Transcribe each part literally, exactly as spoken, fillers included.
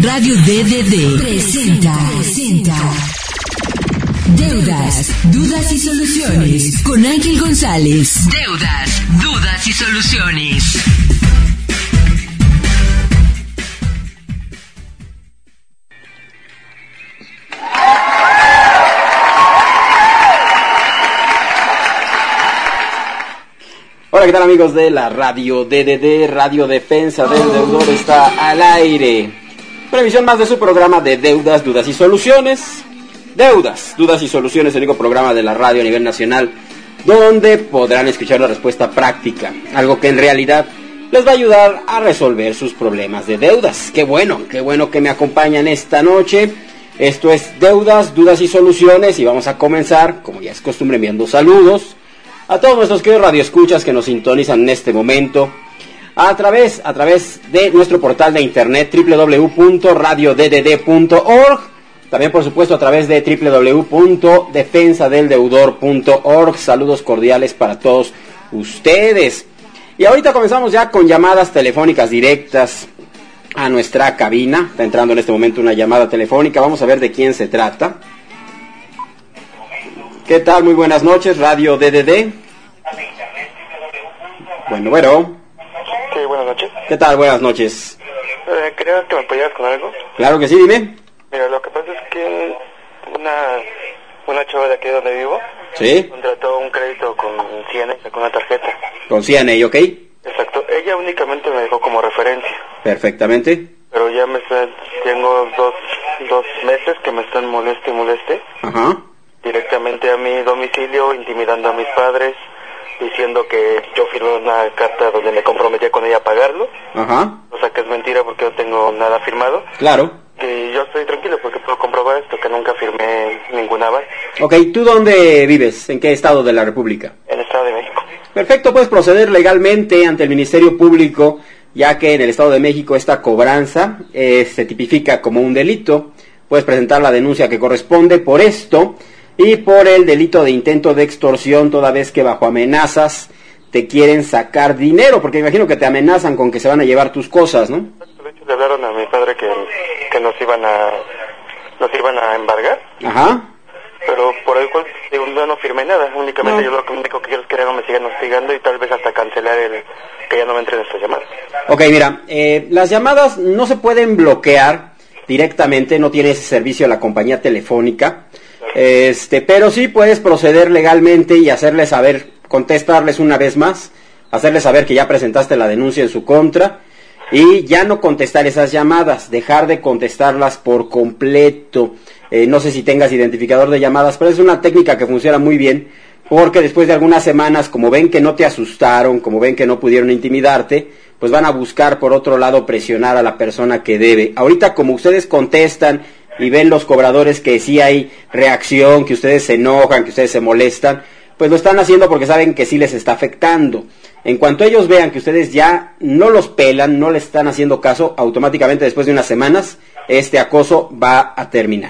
Radio D D D presenta, presenta Deudas, Dudas y Soluciones con Ángel González. Deudas, Dudas y Soluciones. Hola, ¿qué tal amigos de la Radio D D D? Radio Defensa del Deudor está al aire. Una emisión más de su programa de Deudas, Dudas y Soluciones. Deudas, Dudas y Soluciones, el único programa de la radio a nivel nacional donde podrán escuchar la respuesta práctica, algo que en realidad les va a ayudar a resolver sus problemas de deudas. Qué bueno, qué bueno que me acompañan esta noche. Esto es Deudas, Dudas y Soluciones y vamos a comenzar, como ya es costumbre, enviando saludos a todos nuestros queridos radioescuchas que nos sintonizan en este momento a través, a través de nuestro portal de internet doble u doble u doble u punto radio d d d punto org, también por supuesto a través de doble u doble u doble u punto defensa del deudor punto org. Saludos cordiales para todos ustedes. Y ahorita comenzamos ya con llamadas telefónicas directas a nuestra cabina. Está entrando en este momento una llamada telefónica, vamos a ver de quién se trata. ¿Qué tal? Muy buenas noches, Radio D D D. Bueno, bueno. Sí, buenas noches. ¿Qué tal? Buenas noches. Eh, quería que me apoyaras con algo. Claro que sí, dime. Mira, lo que pasa es que una una chava de aquí donde vivo Sí. contrató un crédito con C N A, con una tarjeta. Con C N A, ¿ok? Exacto. Ella únicamente me dejó como referencia. Perfectamente. Pero ya me está, tengo dos, dos meses que me están moleste y moleste. Ajá. Directamente a mi domicilio, intimidando a mis padres, diciendo que yo firmé una carta donde me comprometía con ella a pagarlo. Ajá. O sea que es mentira porque no tengo nada firmado. Claro. Y yo estoy tranquilo porque puedo comprobar esto, que nunca firmé ningún aval. Ok, ¿tú dónde vives? ¿En qué estado de la República? En el Estado de México. Perfecto, puedes proceder legalmente ante el Ministerio Público, ya que en el Estado de México esta cobranza eh, se tipifica como un delito. Puedes presentar la denuncia que corresponde por esto y por el delito de intento de extorsión, toda vez que bajo amenazas te quieren sacar dinero, porque me imagino que te amenazan con que se van a llevar tus cosas, ¿no? De hecho, le hablaron a mi padre que, que nos iban a nos iban a embargar. Ajá. Pero por el cual digo, yo no firmé nada, únicamente No. yo lo único que quiero es que ya no me sigan hostigando y tal vez hasta cancelar el que ya no me entren estas llamadas. Ok, mira, eh, las llamadas no se pueden bloquear directamente, no tiene ese servicio la compañía telefónica, este, pero sí puedes proceder legalmente y hacerles saber, contestarles una vez más, hacerles saber que ya presentaste la denuncia en su contra y ya no contestar esas llamadas, dejar de contestarlas por completo. Eh, no sé si tengas identificador de llamadas, pero es una técnica que funciona muy bien, porque después de algunas semanas, como ven que no te asustaron, como ven que no pudieron intimidarte, pues van a buscar por otro lado presionar a la persona que debe. Ahorita, como ustedes contestan y ven los cobradores que sí hay reacción, que ustedes se enojan, que ustedes se molestan, pues lo están haciendo porque saben que sí les está afectando. En cuanto ellos vean que ustedes ya no los pelan, no les están haciendo caso, automáticamente después de unas semanas, este acoso va a terminar.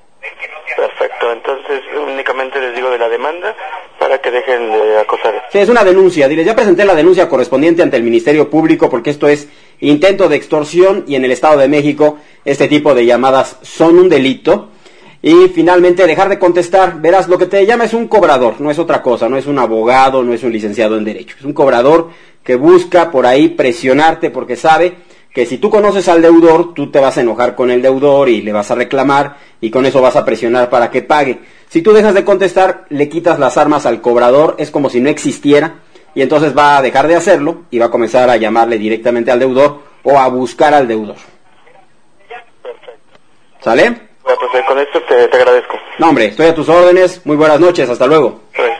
Perfecto, entonces únicamente les digo de la demanda para que dejen de acosar. Sí, es una denuncia. Diles, ya presenté la denuncia correspondiente ante el Ministerio Público porque esto es intento de extorsión y en el Estado de México este tipo de llamadas son un delito. Y finalmente dejar de contestar. Verás, lo que te llama es un cobrador, no es otra cosa, no es un abogado, no es un licenciado en Derecho. Es un cobrador que busca por ahí presionarte porque sabe que si tú conoces al deudor, tú te vas a enojar con el deudor y le vas a reclamar y con eso vas a presionar para que pague. Si tú dejas de contestar, le quitas las armas al cobrador, es como si no existiera y entonces va a dejar de hacerlo y va a comenzar a llamarle directamente al deudor o a buscar al deudor. Perfecto. ¿Sale? Bueno, pues con esto te, te agradezco. No, hombre, estoy a tus órdenes. Muy buenas noches, hasta luego. Gracias.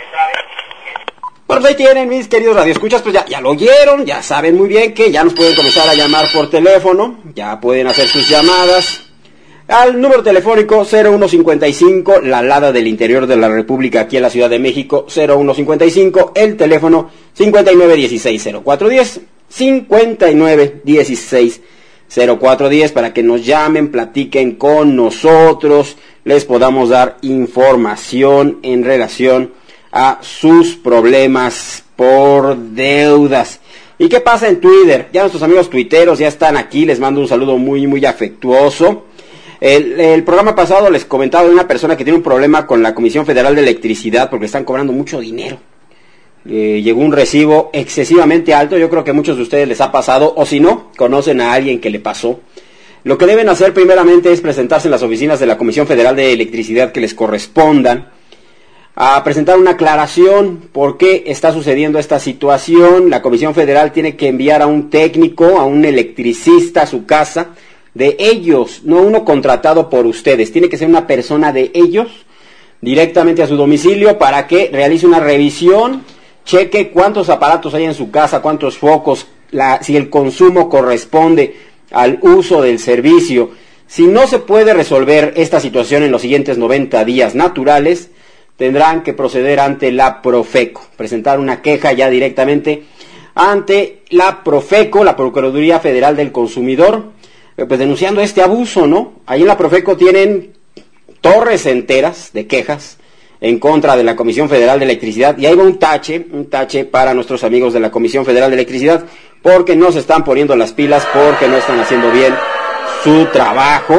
Bueno, pues ahí tienen mis queridos radioescuchas, pues ya, ya lo oyeron, ya saben muy bien que ya nos pueden comenzar a llamar por teléfono, ya pueden hacer sus llamadas al número telefónico cero uno cincuenta y cinco, la Lada del interior de la República aquí en la Ciudad de México, cero uno cincuenta y cinco, el teléfono cincuenta y nueve dieciséis cero cuatro diez, cincuenta y nueve dieciséis cero cuatro diez, para que nos llamen, platiquen con nosotros, les podamos dar información en relación a sus problemas por deudas. ¿Y qué pasa en Twitter? Ya nuestros amigos tuiteros ya están aquí, les mando un saludo muy, muy afectuoso. El, el programa pasado les comentaba de una persona que tiene un problema con la Comisión Federal de Electricidad porque están cobrando mucho dinero. Eh, llegó un recibo excesivamente alto, yo creo que a muchos de ustedes les ha pasado, o si no, conocen a alguien que le pasó. Lo que deben hacer primeramente es presentarse en las oficinas de la Comisión Federal de Electricidad que les correspondan, a presentar una aclaración por qué está sucediendo esta situación. La Comisión Federal tiene que enviar a un técnico, a un electricista a su casa, de ellos, no uno contratado por ustedes, tiene que ser una persona de ellos, directamente a su domicilio, para que realice una revisión, cheque cuántos aparatos hay en su casa, cuántos focos, la, si el consumo corresponde al uso del servicio. Si no se puede resolver esta situación en los siguientes noventa días naturales, tendrán que proceder ante la Profeco, presentar una queja ya directamente ante la Profeco, la Procuraduría Federal del Consumidor, pues denunciando este abuso, ¿no? Ahí en la Profeco tienen torres enteras de quejas en contra de la Comisión Federal de Electricidad, y ahí va un tache, un tache para nuestros amigos de la Comisión Federal de Electricidad, porque no se están poniendo las pilas, porque no están haciendo bien su trabajo,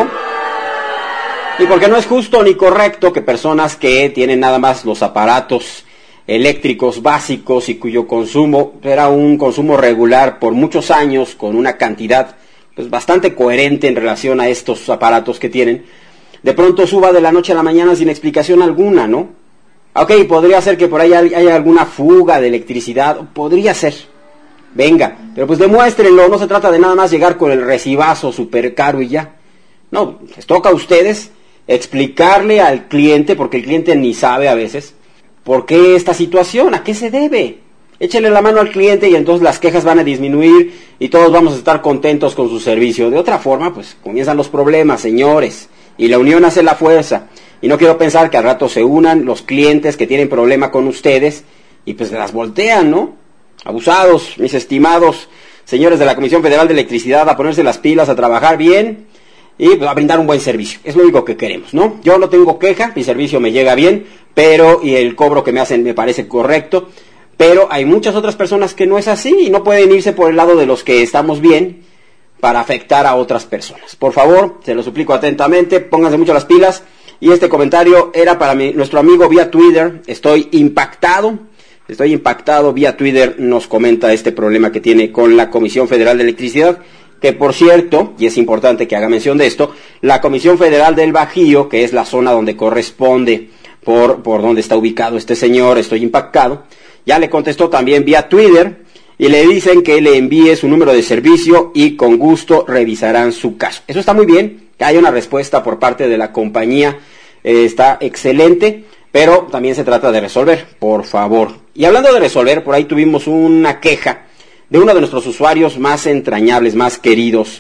y porque no es justo ni correcto que personas que tienen nada más los aparatos eléctricos básicos y cuyo consumo era un consumo regular por muchos años, con una cantidad pues bastante coherente en relación a estos aparatos que tienen, de pronto suba de la noche a la mañana sin explicación alguna, ¿no? Ok, podría ser que por ahí haya alguna fuga de electricidad, podría ser, venga, pero pues demuéstrenlo, no se trata de nada más llegar con el recibazo súper caro y ya. No, les toca a ustedes explicarle al cliente, porque el cliente ni sabe a veces, por qué esta situación, a qué se debe. Échenle la mano al cliente y entonces las quejas van a disminuir y todos vamos a estar contentos con su servicio. De otra forma, pues comienzan los problemas, señores, y la unión hace la fuerza. Y no quiero pensar que al rato se unan los clientes que tienen problema con ustedes y pues las voltean, ¿no? Abusados, mis estimados señores de la Comisión Federal de Electricidad, a ponerse las pilas, a trabajar bien y pues, a brindar un buen servicio. Es lo único que queremos, ¿no? Yo no tengo queja, mi servicio me llega bien, pero y el cobro que me hacen me parece correcto. Pero hay muchas otras personas que no es así y no pueden irse por el lado de los que estamos bien para afectar a otras personas. Por favor, se lo suplico atentamente, pónganse mucho las pilas. Y este comentario era para mi, nuestro amigo vía Twitter. Estoy impactado, estoy impactado vía Twitter, nos comenta este problema que tiene con la Comisión Federal de Electricidad. Que por cierto, y es importante que haga mención de esto, la Comisión Federal del Bajío, que es la zona donde corresponde por, por donde está ubicado este señor, estoy impactado, ya le contestó también vía Twitter y le dicen que le envíe su número de servicio y con gusto revisarán su caso. Eso está muy bien, que haya una respuesta por parte de la compañía, eh, está excelente, pero también se trata de resolver, por favor. Y hablando de resolver, por ahí tuvimos una queja de uno de nuestros usuarios más entrañables, más queridos,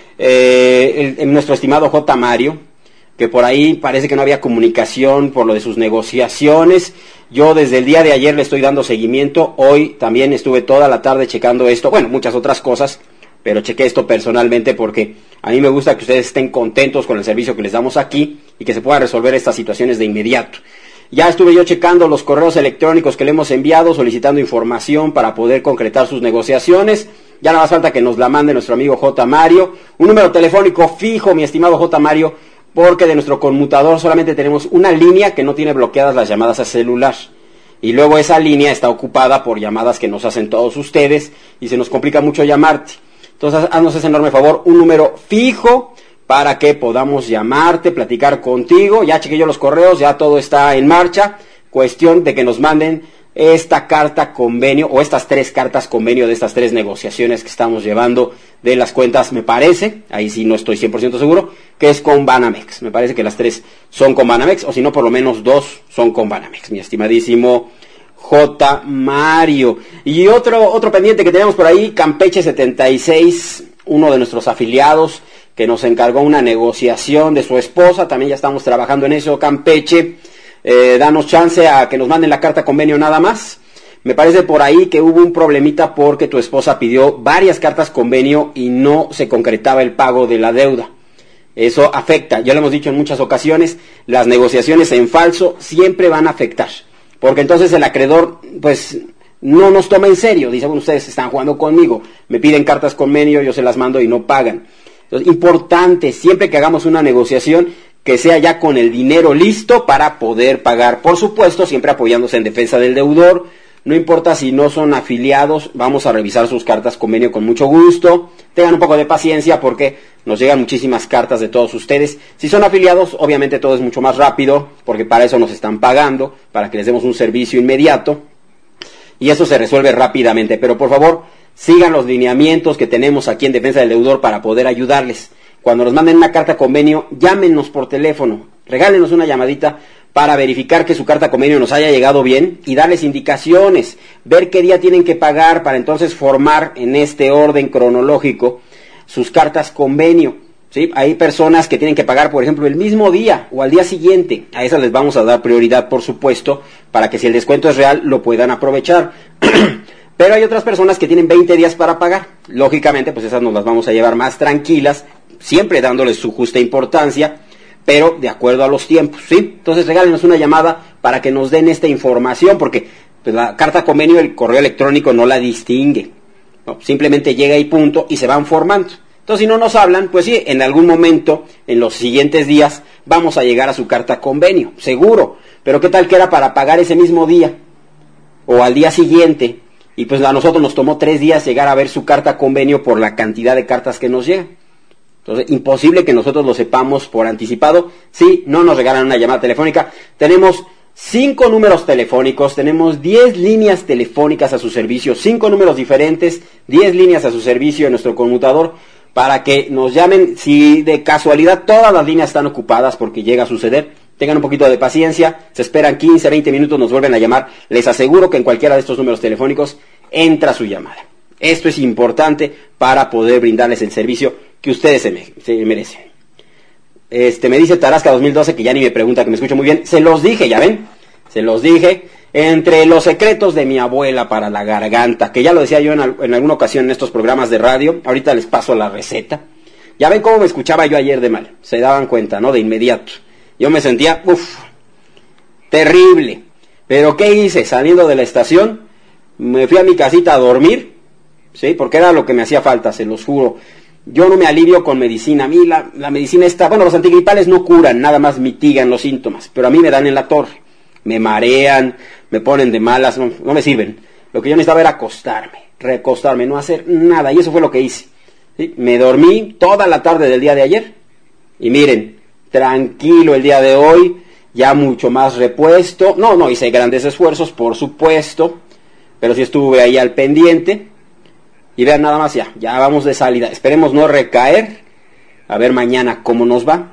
eh, el, el, nuestro estimado J. Mario, que por ahí parece que no había comunicación por lo de sus negociaciones. Yo desde el día de ayer le estoy dando seguimiento, hoy también estuve toda la tarde checando esto, bueno, muchas otras cosas, pero chequé esto personalmente porque a mí me gusta que ustedes estén contentos con el servicio que les damos aquí y que se puedan resolver estas situaciones de inmediato. Ya estuve yo checando los correos electrónicos que le hemos enviado, solicitando información para poder concretar sus negociaciones. Ya nada más falta que nos la mande nuestro amigo J. Mario. Un número telefónico fijo, mi estimado J. Mario, porque de nuestro conmutador solamente tenemos una línea que no tiene bloqueadas las llamadas a celular. Y luego esa línea está ocupada por llamadas que nos hacen todos ustedes y se nos complica mucho llamarte. Entonces, haznos ese enorme favor, un número fijo para que podamos llamarte, platicar contigo. Ya chequé yo los correos, ya todo está en marcha. Cuestión de que nos manden esta carta convenio, o estas tres cartas convenio de estas tres negociaciones que estamos llevando de las cuentas, me parece, ahí sí no estoy cien por ciento seguro, que es con Banamex. Me parece que las tres son con Banamex, o si no, por lo menos dos son con Banamex, mi estimadísimo J. Mario. Y otro, otro pendiente que tenemos por ahí, Campeche setenta y seis, uno de nuestros afiliados, que nos encargó una negociación de su esposa, también ya estamos trabajando en eso, Campeche, eh, danos chance a que nos manden la carta convenio nada más. Me parece por ahí que hubo un problemita porque tu esposa pidió varias cartas convenio y no se concretaba el pago de la deuda. Eso afecta, ya lo hemos dicho en muchas ocasiones, las negociaciones en falso siempre van a afectar, porque entonces el acreedor, pues, no nos toma en serio. Dice, bueno, ustedes están jugando conmigo, me piden cartas convenio, yo se las mando y no pagan. Entonces, importante, siempre que hagamos una negociación, que sea ya con el dinero listo para poder pagar. Por supuesto, siempre apoyándose en defensa del deudor. No importa si no son afiliados, vamos a revisar sus cartas convenio con mucho gusto. Tengan un poco de paciencia porque nos llegan muchísimas cartas de todos ustedes. Si son afiliados, obviamente todo es mucho más rápido, porque para eso nos están pagando, para que les demos un servicio inmediato. Y eso se resuelve rápidamente. Pero por favor, sigan los lineamientos que tenemos aquí en defensa del deudor para poder ayudarles. Cuando nos manden una carta convenio, llámenos por teléfono, regálenos una llamadita para verificar que su carta convenio nos haya llegado bien y darles indicaciones, ver qué día tienen que pagar para entonces formar en este orden cronológico sus cartas convenio, ¿sí? Hay personas que tienen que pagar, por ejemplo, el mismo día o al día siguiente. A esas les vamos a dar prioridad, por supuesto, para que si el descuento es real, lo puedan aprovechar. Pero hay otras personas que tienen veinte días para pagar. Lógicamente, pues esas nos las vamos a llevar más tranquilas, siempre dándoles su justa importancia, pero de acuerdo a los tiempos, ¿sí? Entonces regálenos una llamada para que nos den esta información, porque pues, la carta convenio, el correo electrónico no la distingue, ¿no? Simplemente llega y punto, y se van formando. Entonces si no nos hablan, pues sí, en algún momento, en los siguientes días, vamos a llegar a su carta convenio, seguro. Pero ¿qué tal que era para pagar ese mismo día? O al día siguiente, y pues a nosotros nos tomó tres días llegar a ver su carta convenio por la cantidad de cartas que nos llegan. Entonces, imposible que nosotros lo sepamos por anticipado. Si no nos regalan una llamada telefónica, tenemos cinco números telefónicos, tenemos diez líneas telefónicas a su servicio, cinco números diferentes, diez líneas a su servicio en nuestro conmutador, para que nos llamen. Si de casualidad todas las líneas están ocupadas, porque llega a suceder, tengan un poquito de paciencia, se esperan quince, veinte minutos, nos vuelven a llamar. Les aseguro que en cualquiera de estos números telefónicos entra su llamada. Esto es importante para poder brindarles el servicio que ustedes se, me, se merecen. Este, me dice Tarasca dos mil doce, que ya ni me pregunta, que me escucho muy bien. Se los dije, ya ven, se los dije. Entre los secretos de mi abuela para la garganta, que ya lo decía yo en, en alguna ocasión en estos programas de radio, ahorita les paso la receta. Ya ven cómo me escuchaba yo ayer de mal, se daban cuenta, ¿no? De inmediato. Yo me sentía, uff, terrible. Pero ¿qué hice? Saliendo de la estación, me fui a mi casita a dormir, ¿sí? Porque era lo que me hacía falta, se los juro. Yo no me alivio con medicina. A mí la, la medicina está... Bueno, los antigripales no curan, nada más mitigan los síntomas. Pero a mí me dan en la torre. Me marean, me ponen de malas, no, no me sirven. Lo que yo necesitaba era acostarme, recostarme, no hacer nada. Y eso fue lo que hice, ¿sí? Me dormí toda la tarde del día de ayer. Y miren, tranquilo el día de hoy, ya mucho más repuesto. No, no hice grandes esfuerzos, por supuesto. Pero sí estuve ahí al pendiente. Y vean nada más, ya, ya vamos de salida. Esperemos no recaer. A ver mañana cómo nos va.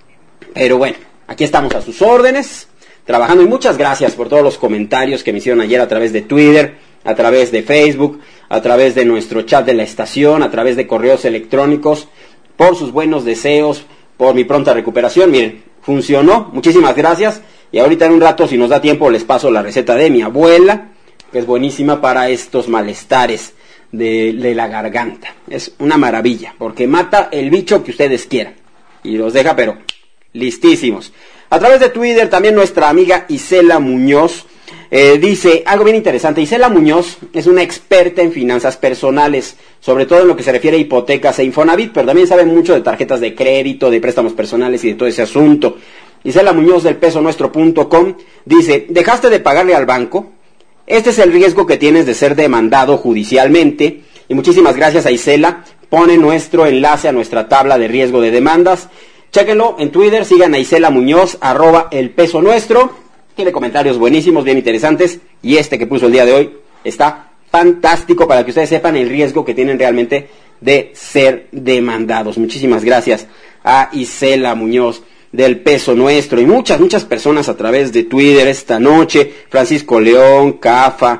Pero bueno, aquí estamos a sus órdenes, trabajando. Y muchas gracias por todos los comentarios que me hicieron ayer a través de Twitter, a través de Facebook, a través de nuestro chat de la estación, a través de correos electrónicos, por sus buenos deseos, por mi pronta recuperación. Miren, funcionó. Muchísimas gracias. Y ahorita en un rato, si nos da tiempo, les paso la receta de mi abuela, que es buenísima para estos malestares De, de la garganta. Es una maravilla, porque mata el bicho que ustedes quieran y los deja pero listísimos. A través de Twitter también nuestra amiga Isela Muñoz eh, dice algo bien interesante. Isela Muñoz es una experta en finanzas personales, sobre todo en lo que se refiere a hipotecas e Infonavit, pero también sabe mucho de tarjetas de crédito, de préstamos personales y de todo ese asunto. Isela Muñoz del peso nuestro punto com dice: ¿dejaste de pagarle al banco? Este es el riesgo que tienes de ser demandado judicialmente. Y muchísimas gracias a Isela. Pone nuestro enlace a nuestra tabla de riesgo de demandas. Chéquenlo en Twitter, sigan a Isela Muñoz, arroba el peso nuestro. Tiene comentarios buenísimos, bien interesantes. Y este que puso el día de hoy está fantástico para que ustedes sepan el riesgo que tienen realmente de ser demandados. Muchísimas gracias a Isela Muñoz del peso nuestro, y muchas, muchas personas a través de Twitter esta noche. Francisco León, Cafa,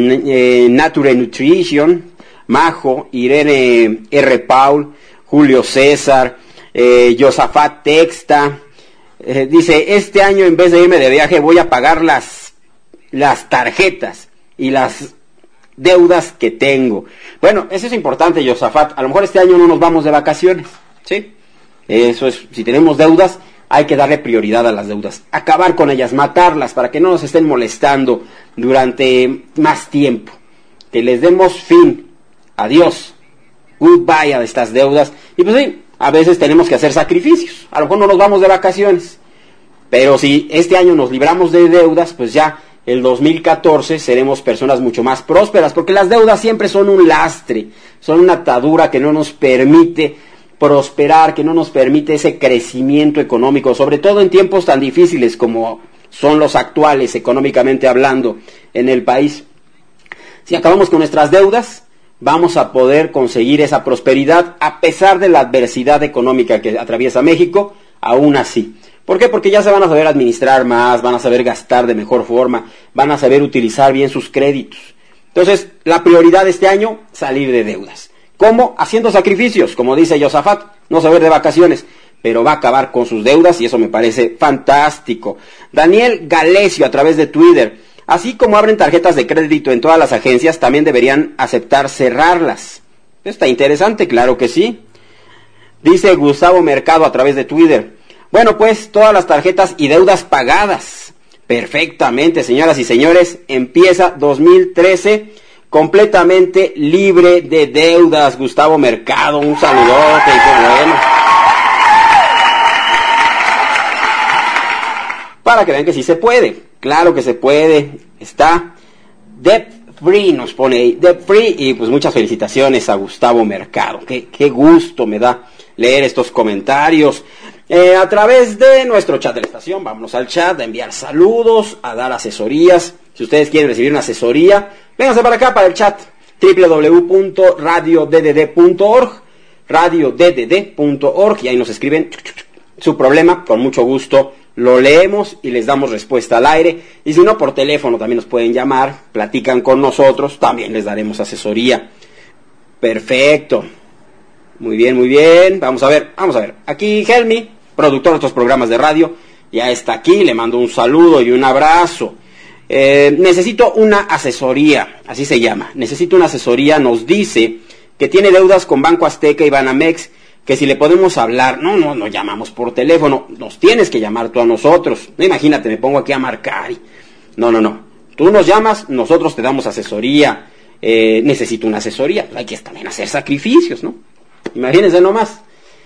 eh, Nature Nutrition, Majo, Irene R. Paul, Julio César, eh, Josafat Texta, eh, dice: este año en vez de irme de viaje voy a pagar las, las tarjetas y las deudas que tengo. Bueno, eso es importante, Josafat. A lo mejor este año no nos vamos de vacaciones, ¿sí? Eso es, si tenemos deudas, hay que darle prioridad a las deudas, acabar con ellas, matarlas, para que no nos estén molestando durante más tiempo. que les demos fin, adiós, goodbye a estas deudas. Y pues sí, a veces tenemos que hacer sacrificios, a lo mejor no nos vamos de vacaciones, pero si este año nos libramos de deudas, pues ya el dos mil catorce seremos personas mucho más prósperas, porque las deudas siempre son un lastre, son una atadura que no nos permite prosperar, que no nos permite ese crecimiento económico, sobre todo en tiempos tan difíciles como son los actuales, económicamente hablando, en el país. Si acabamos con nuestras deudas, vamos a poder conseguir esa prosperidad a pesar de la adversidad económica que atraviesa México, aún así. ¿Por qué? Porque ya se van a saber administrar más, van a saber gastar de mejor forma, van a saber utilizar bien sus créditos. Entonces, la prioridad de este año, salir de deudas. ¿Cómo? Haciendo sacrificios, como dice Josafat, no saber de vacaciones, pero va a acabar con sus deudas y eso me parece fantástico. Daniel Galesio a través de Twitter, así como abren tarjetas de crédito en todas las agencias, también deberían aceptar cerrarlas. Está interesante, claro que sí. Dice Gustavo Mercado a través de Twitter, bueno, pues todas las tarjetas y deudas pagadas. Perfectamente, señoras y señores, empieza dos mil trece completamente libre de deudas. Gustavo Mercado, un saludote, qué bueno. Para que vean que sí se puede, claro que se puede. Está debt free, nos pone ahí, debt free, y pues muchas felicitaciones a Gustavo Mercado. Qué, qué gusto me da leer estos comentarios. Eh, a través de nuestro chat de la estación, vámonos al chat, a enviar saludos, a dar asesorías. Si ustedes quieren recibir una asesoría, vénganse para acá, para el chat, doble u doble u doble u punto radio d d d punto org, radio d d d punto org, y ahí nos escriben su problema, con mucho gusto lo leemos y les damos respuesta al aire. Y si no, por teléfono también nos pueden llamar, platican con nosotros, también les daremos asesoría. Perfecto. Muy bien, muy bien. Vamos a ver, vamos a ver. Aquí Helmi, productor de estos programas de radio, ya está aquí, le mando un saludo y un abrazo. Eh, necesito una asesoría, así se llama, necesito una asesoría, nos dice que tiene deudas con Banco Azteca y Banamex, que si le podemos hablar, no, no, no llamamos por teléfono, nos tienes que llamar tú a nosotros, no, imagínate, me pongo aquí a marcar, y... no, no, no, tú nos llamas, nosotros te damos asesoría, eh, necesito una asesoría, hay que también hacer sacrificios, ¿no? Imagínense nomás.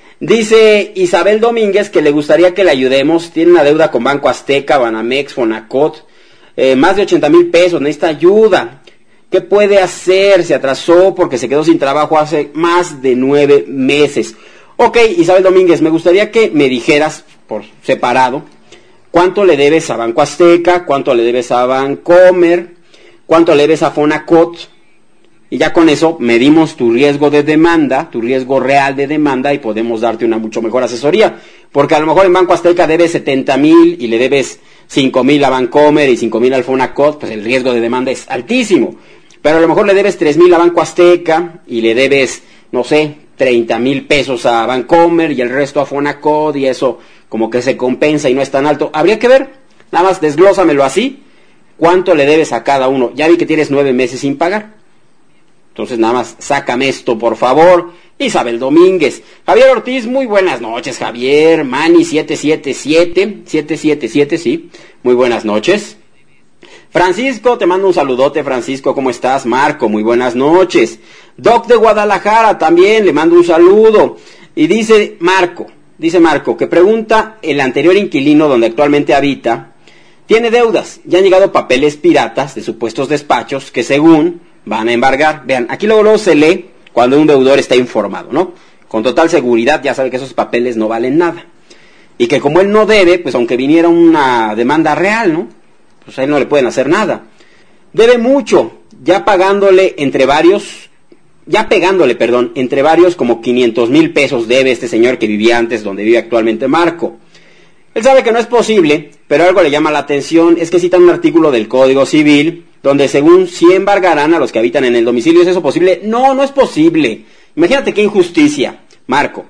Dice Isabel Domínguez que le gustaría que le ayudemos, tiene una deuda con Banco Azteca, Banamex, Fonacot, eh, más de ochenta mil pesos, necesita ayuda. ¿Qué puede hacer? Se atrasó porque se quedó sin trabajo hace más de nueve meses. Ok, Isabel Domínguez, me gustaría que me dijeras por separado cuánto le debes a Banco Azteca, cuánto le debes a Bancomer, cuánto le debes a Fonacot. Y ya con eso medimos tu riesgo de demanda, tu riesgo real de demanda, y podemos darte una mucho mejor asesoría. Porque a lo mejor en Banco Azteca debes setenta mil y le debes cinco mil a Bancomer y cinco mil al Fonacot, pues el riesgo de demanda es altísimo. Pero a lo mejor le debes tres mil a Banco Azteca y le debes, no sé, treinta mil pesos a Bancomer y el resto a Fonacot, y eso como que se compensa y no es tan alto. Habría que ver, nada más desglósamelo así, cuánto le debes a cada uno. Ya vi que tienes nueve meses sin pagar. Entonces nada más, sácame esto, por favor. Isabel Domínguez. Javier Ortiz, muy buenas noches, Javier. Mani siete siete siete, siete siete siete, sí. Muy buenas noches. Francisco, te mando un saludote, Francisco, ¿cómo estás? Marco, muy buenas noches. Doc de Guadalajara, también le mando un saludo. Y dice Marco, dice Marco, que pregunta, el anterior inquilino donde actualmente habita, tiene deudas. Ya han llegado papeles piratas de supuestos despachos que según van a embargar. Vean, aquí luego, luego se lee cuando un deudor está informado, ¿no? Con total seguridad ya sabe que esos papeles no valen nada. Y que como él no debe, pues aunque viniera una demanda real, ¿no? Pues a él no le pueden hacer nada. Debe mucho, ya pagándole entre varios, ya pegándole, perdón, entre varios como quinientos mil pesos debe este señor que vivía antes donde vive actualmente Marco. Él sabe que no es posible, pero algo le llama la atención, es que citan un artículo del Código Civil donde según sí embargarán a los que habitan en el domicilio. ¿Es eso posible? No, no es posible. Imagínate qué injusticia. Marco,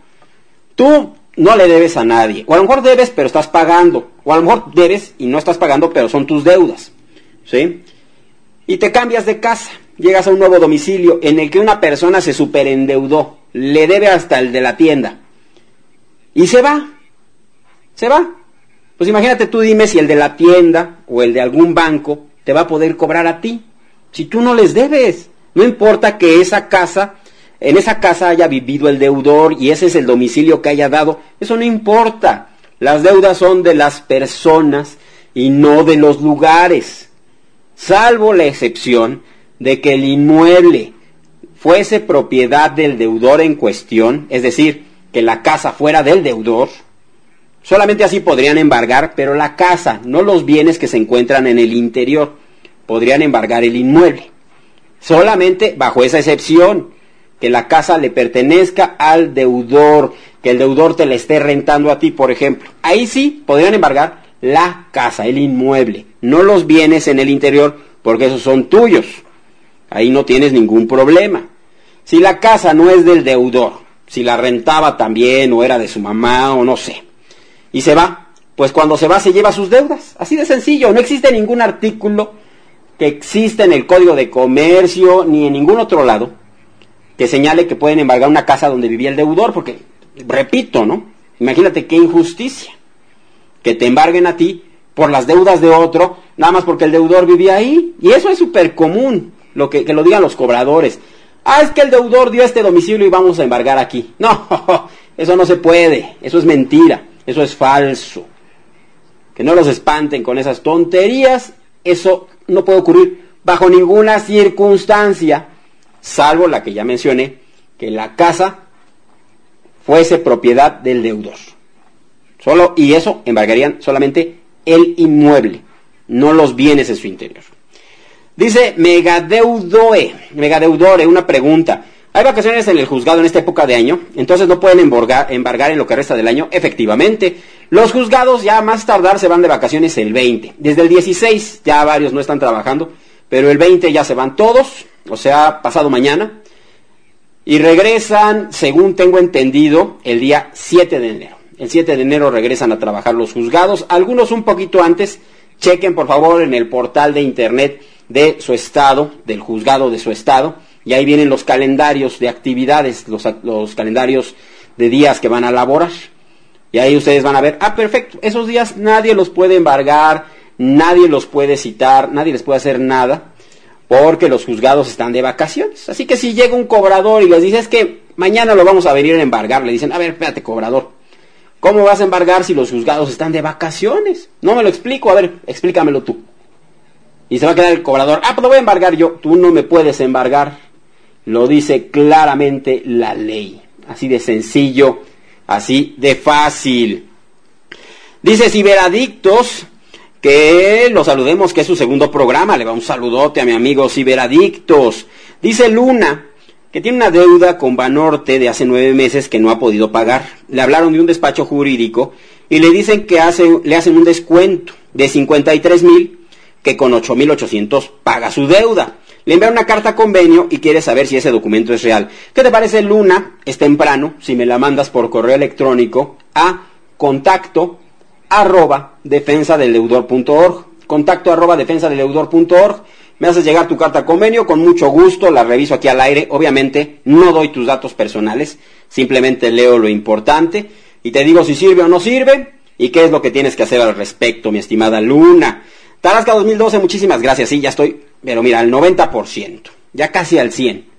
tú no le debes a nadie, o a lo mejor debes pero estás pagando, o a lo mejor debes y no estás pagando pero son tus deudas, ¿sí? Y te cambias de casa, llegas a un nuevo domicilio en el que una persona se superendeudó, le debe hasta el de la tienda, y se va, se va. Pues imagínate, tú dime si el de la tienda o el de algún banco te va a poder cobrar a ti, si tú no les debes. No importa que esa casa, en esa casa haya vivido el deudor y ese es el domicilio que haya dado, eso no importa. Las deudas son de las personas y no de los lugares, salvo la excepción de que el inmueble fuese propiedad del deudor en cuestión, es decir, que la casa fuera del deudor. Solamente así podrían embargar, pero la casa, no los bienes que se encuentran en el interior, podrían embargar el inmueble. Solamente bajo esa excepción, que la casa le pertenezca al deudor, que el deudor te la esté rentando a ti, por ejemplo. Ahí sí podrían embargar la casa, el inmueble, no los bienes en el interior, porque esos son tuyos. Ahí no tienes ningún problema. Si la casa no es del deudor, si la rentaba también o era de su mamá o no sé, y se va, pues cuando se va se lleva sus deudas, así de sencillo. No existe ningún artículo que exista en el Código de Comercio ni en ningún otro lado que señale que pueden embargar una casa donde vivía el deudor, porque, repito, ¿no? Imagínate qué injusticia que te embarguen a ti por las deudas de otro, nada más porque el deudor vivía ahí. Y eso es súper común, lo que, que lo digan los cobradores. Ah, es que el deudor dio este domicilio y vamos a embargar aquí. No, eso no se puede, eso es mentira, eso es falso. Que no los espanten con esas tonterías, eso no puede ocurrir bajo ninguna circunstancia, salvo la que ya mencioné, que la casa fuese propiedad del deudor. Solo, y eso embargarían solamente el inmueble, no los bienes en su interior. Dice Megadeudoe, Megadeudore, una pregunta. ¿Hay vacaciones en el juzgado en esta época de año? Entonces no pueden embargar, embargar en lo que resta del año. Efectivamente, los juzgados ya más tardar se van de vacaciones el veinte. Desde el dieciséis ya varios no están trabajando, pero el veinte ya se van todos, o sea, pasado mañana. Y regresan, según tengo entendido, el día siete de enero. El siete de enero regresan a trabajar los juzgados, algunos un poquito antes. Chequen por favor en el portal de internet de su estado, del juzgado de su estado, y ahí vienen los calendarios de actividades, los, los calendarios de días que van a laborar, y ahí ustedes van a ver, ah, perfecto, esos días nadie los puede embargar, nadie los puede citar, nadie les puede hacer nada, porque los juzgados están de vacaciones. Así que si llega un cobrador y les dice, es que mañana lo vamos a venir a embargar, le dicen, a ver, espérate, cobrador, ¿cómo vas a embargar si los juzgados están de vacaciones? No me lo explico, a ver, explícamelo tú. Y se va a quedar el cobrador, ah, pues lo voy a embargar yo. Tú no me puedes embargar. Lo dice claramente la ley. Así de sencillo, así de fácil. Dice Ciberadictos, que lo saludemos, que es su segundo programa. Le va un saludote a mi amigo Ciberadictos. Dice Luna, que tiene una deuda con Banorte de hace nueve meses que no ha podido pagar. Le hablaron de un despacho jurídico y le dicen que hace, le hacen un descuento de cincuenta y tres mil, que con ocho mil ochocientos paga su deuda. Le envía una carta convenio y quiere saber si ese documento es real. ¿Qué te parece, Luna? Es temprano, si me la mandas por correo electrónico a contacto arroba defensa del deudor punto org. Contacto arroba defensa del deudor punto org. Me haces llegar tu carta convenio, con mucho gusto la reviso aquí al aire. Obviamente no doy tus datos personales, simplemente leo lo importante y te digo si sirve o no sirve y qué es lo que tienes que hacer al respecto, mi estimada Luna. Tarasca dos mil doce, muchísimas gracias, sí, ya estoy, pero mira, al noventa por ciento, ya casi al cien por ciento.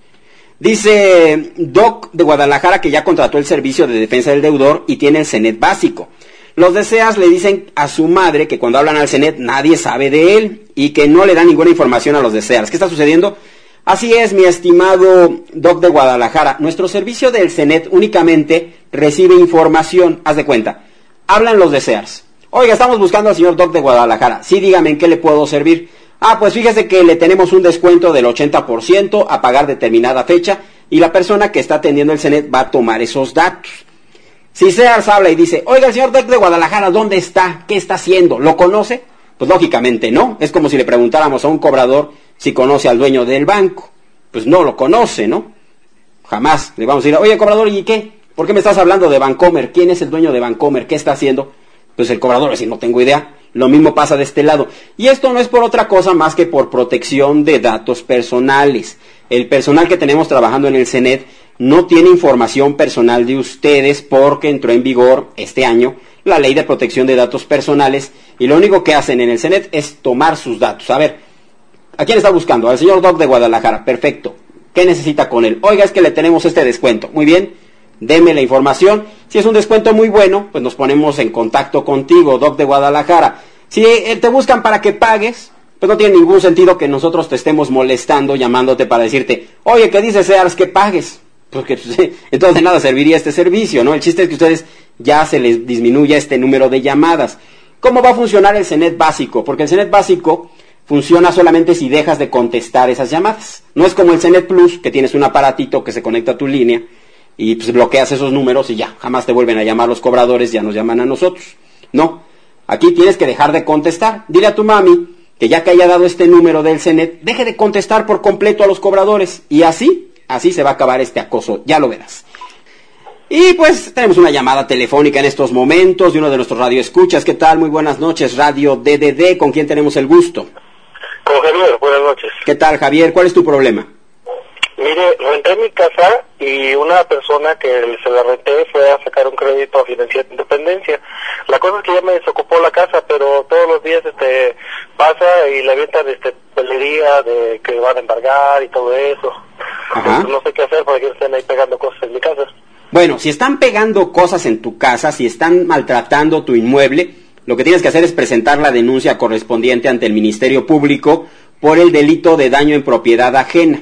Dice Doc de Guadalajara que ya contrató el servicio de defensa del deudor y tiene el CENET básico. Los de SEAS le dicen a su madre que cuando hablan al CENET nadie sabe de él y que no le dan ninguna información a los de SEAS. ¿Qué está sucediendo? Así es, mi estimado Doc de Guadalajara, nuestro servicio del CENET únicamente recibe información, haz de cuenta, hablan los de SEAS. Oiga, estamos buscando al señor Doc de Guadalajara. Sí, dígame, ¿en qué le puedo servir? Ah, pues fíjese que le tenemos un descuento del ochenta por ciento a pagar determinada fecha y la persona que está atendiendo el CENET va a tomar esos datos. Si SEAS habla y dice, oiga, el señor Doc de Guadalajara, ¿dónde está? ¿Qué está haciendo? ¿Lo conoce? Pues lógicamente no. Es como si le preguntáramos a un cobrador si conoce al dueño del banco. Pues no lo conoce, ¿no? Jamás le vamos a decir, oye, cobrador, ¿y qué? ¿Por qué me estás hablando de Bancomer? ¿Quién es el dueño de Bancomer? ¿Qué está haciendo? Pues el cobrador va a decir, no tengo idea. Lo mismo pasa de este lado. Y esto no es por otra cosa más que por protección de datos personales. El personal que tenemos trabajando en el CENET no tiene información personal de ustedes porque entró en vigor este año la ley de protección de datos personales y lo único que hacen en el CENET es tomar sus datos. A ver, ¿a quién está buscando? Al señor Doc de Guadalajara. Perfecto. ¿Qué necesita con él? Oiga, es que le tenemos este descuento. Muy bien, deme la información. Si es un descuento muy bueno, pues nos ponemos en contacto contigo, Doc de Guadalajara. Si eh, te buscan para que pagues, pues no tiene ningún sentido que nosotros te estemos molestando, llamándote para decirte, oye, ¿qué dice Sears que pagues? Porque pues, entonces de nada serviría este servicio, ¿no? El chiste es que ustedes ya se les disminuya este número de llamadas. ¿Cómo va a funcionar el CENET básico? Porque el CENET básico funciona solamente si dejas de contestar esas llamadas. No es como el CENET Plus, que tienes un aparatito que se conecta a tu línea y pues bloqueas esos números y ya, jamás te vuelven a llamar los cobradores, ya nos llaman a nosotros. No, aquí tienes que dejar de contestar. Dile a tu mami que ya que haya dado este número del CENET, deje de contestar por completo a los cobradores y así... Así se va a acabar este acoso, ya lo verás. Y pues tenemos una llamada telefónica en estos momentos de uno de nuestros radioescuchas. ¿Qué tal? Muy buenas noches, Radio D D D. ¿Con quién tenemos el gusto? Con Javier, buenas noches. ¿Qué tal, Javier? ¿Cuál es tu problema? Mire, renté mi casa y una persona que se la renté fue a sacar un crédito a Financiera Independencia. La cosa es que ya me desocupó la casa, pero todos los días este pasa y le avientan este pelería de que van a embargar y todo eso. Entonces, no sé qué hacer para que estén ahí pegando cosas en mi casa. Bueno, si están pegando cosas en tu casa, si están maltratando tu inmueble, lo que tienes que hacer es presentar la denuncia correspondiente ante el Ministerio Público por el delito de daño en propiedad ajena.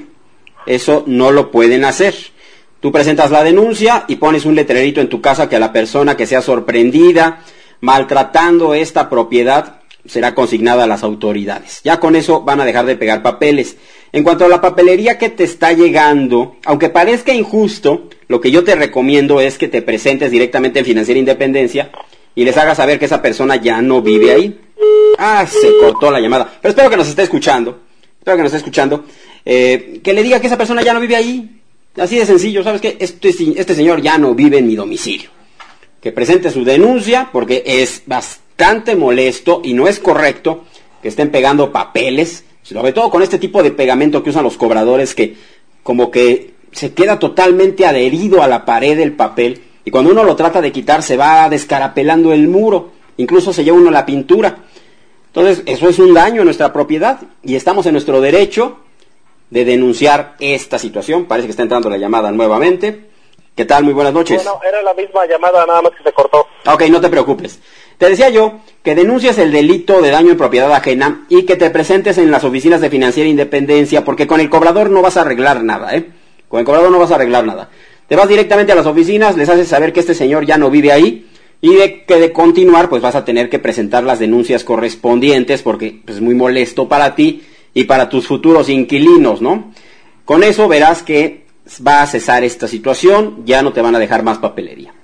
Eso no lo pueden hacer. Tú presentas la denuncia y pones un letrerito en tu casa que a la persona que sea sorprendida maltratando esta propiedad será consignada a las autoridades. Ya con eso van a dejar de pegar papeles. En cuanto a la papelería que te está llegando, aunque parezca injusto, lo que yo te recomiendo es que te presentes directamente en Financiera Independencia y les hagas saber que esa persona ya no vive ahí. Ah, se cortó la llamada. Pero espero que nos esté escuchando. Espero que nos esté escuchando. Eh, que le diga que esa persona ya no vive ahí. Así de sencillo, ¿sabes qué? Este, este señor ya no vive en mi domicilio. Que presente su denuncia porque es bastante molesto y no es correcto que estén pegando papeles, sobre todo con este tipo de pegamento que usan los cobradores que como que se queda totalmente adherido a la pared del papel y cuando uno lo trata de quitar se va descarapelando el muro, incluso se lleva uno la pintura. Entonces eso es un daño a nuestra propiedad y estamos en nuestro derecho de denunciar esta situación. Parece que está entrando la llamada nuevamente. ¿Qué tal? Muy buenas noches. Bueno, era la misma llamada, nada más que se cortó. Ok, no te preocupes. Te decía yo que denuncies el delito de daño en propiedad ajena y que te presentes en las oficinas de Financiera Independencia, porque con el cobrador no vas a arreglar nada, ¿eh? Con el cobrador no vas a arreglar nada. Te vas directamente a las oficinas, les haces saber que este señor ya no vive ahí y de que de continuar pues vas a tener que presentar las denuncias correspondientes porque pues, es muy molesto para ti y para tus futuros inquilinos, ¿no? Con eso verás que va a cesar esta situación, ya no te van a dejar más papelería.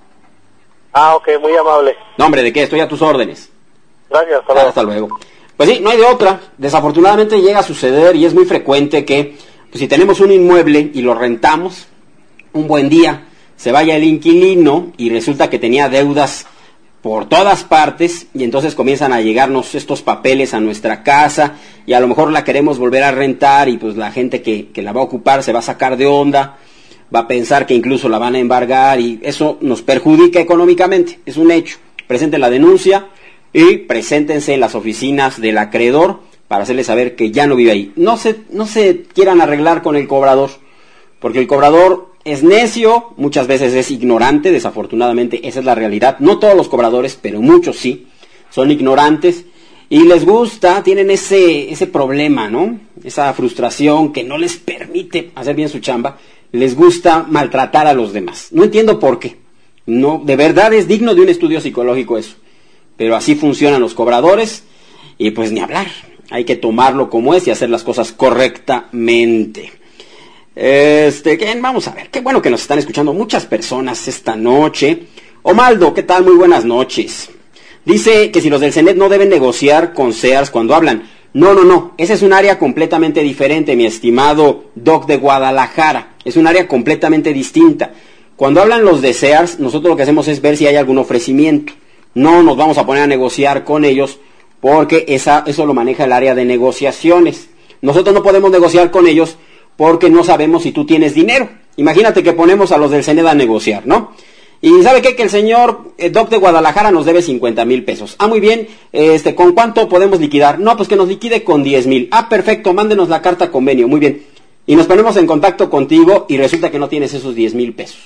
Ah, ok, muy amable. No, hombre, ¿de qué? Estoy a tus órdenes. Gracias, hasta luego. Hasta luego. Pues sí, no hay de otra. Desafortunadamente llega a suceder y es muy frecuente que pues, si tenemos un inmueble y lo rentamos, un buen día se vaya el inquilino y resulta que tenía deudas por todas partes y entonces comienzan a llegarnos estos papeles a nuestra casa y a lo mejor la queremos volver a rentar y pues la gente que, que la va a ocupar se va a sacar de onda, va a pensar que incluso la van a embargar y eso nos perjudica económicamente, es un hecho. Presenten la denuncia y preséntense en las oficinas del acreedor para hacerle saber que ya no vive ahí. No se, no se quieran arreglar con el cobrador, porque el cobrador es necio, muchas veces es ignorante, desafortunadamente esa es la realidad. No todos los cobradores, pero muchos sí, son ignorantes y les gusta, tienen ese, ese problema, ¿no? Esa frustración que no les permite hacer bien su chamba, les gusta maltratar a los demás. No entiendo por qué. No, de verdad es digno de un estudio psicológico eso. Pero así funcionan los cobradores y pues ni hablar. Hay que tomarlo como es y hacer las cosas correctamente. Este, ¿qué? Vamos a ver, qué bueno que nos están escuchando muchas personas esta noche. Omaldo, ¿qué tal? Muy buenas noches. Dice que si los del CENET no deben negociar con Sears cuando hablan. No, no, no, ese es un área completamente diferente, mi estimado Doc de Guadalajara. Es un área completamente distinta. Cuando hablan los de Sears, nosotros lo que hacemos es ver si hay algún ofrecimiento. No nos vamos a poner a negociar con ellos porque esa, eso lo maneja el área de negociaciones. Nosotros no podemos negociar con ellos porque no sabemos si tú tienes dinero. Imagínate que ponemos a los del CENET a negociar, ¿no? Y ¿sabe qué? Que el señor eh, Doc de Guadalajara nos debe cincuenta mil pesos. Ah, muy bien, este, ¿con cuánto podemos liquidar? No, pues que nos liquide con diez mil. Ah, perfecto, mándenos la carta convenio, muy bien. y nos ponemos en contacto contigo y resulta que no tienes esos diez mil pesos.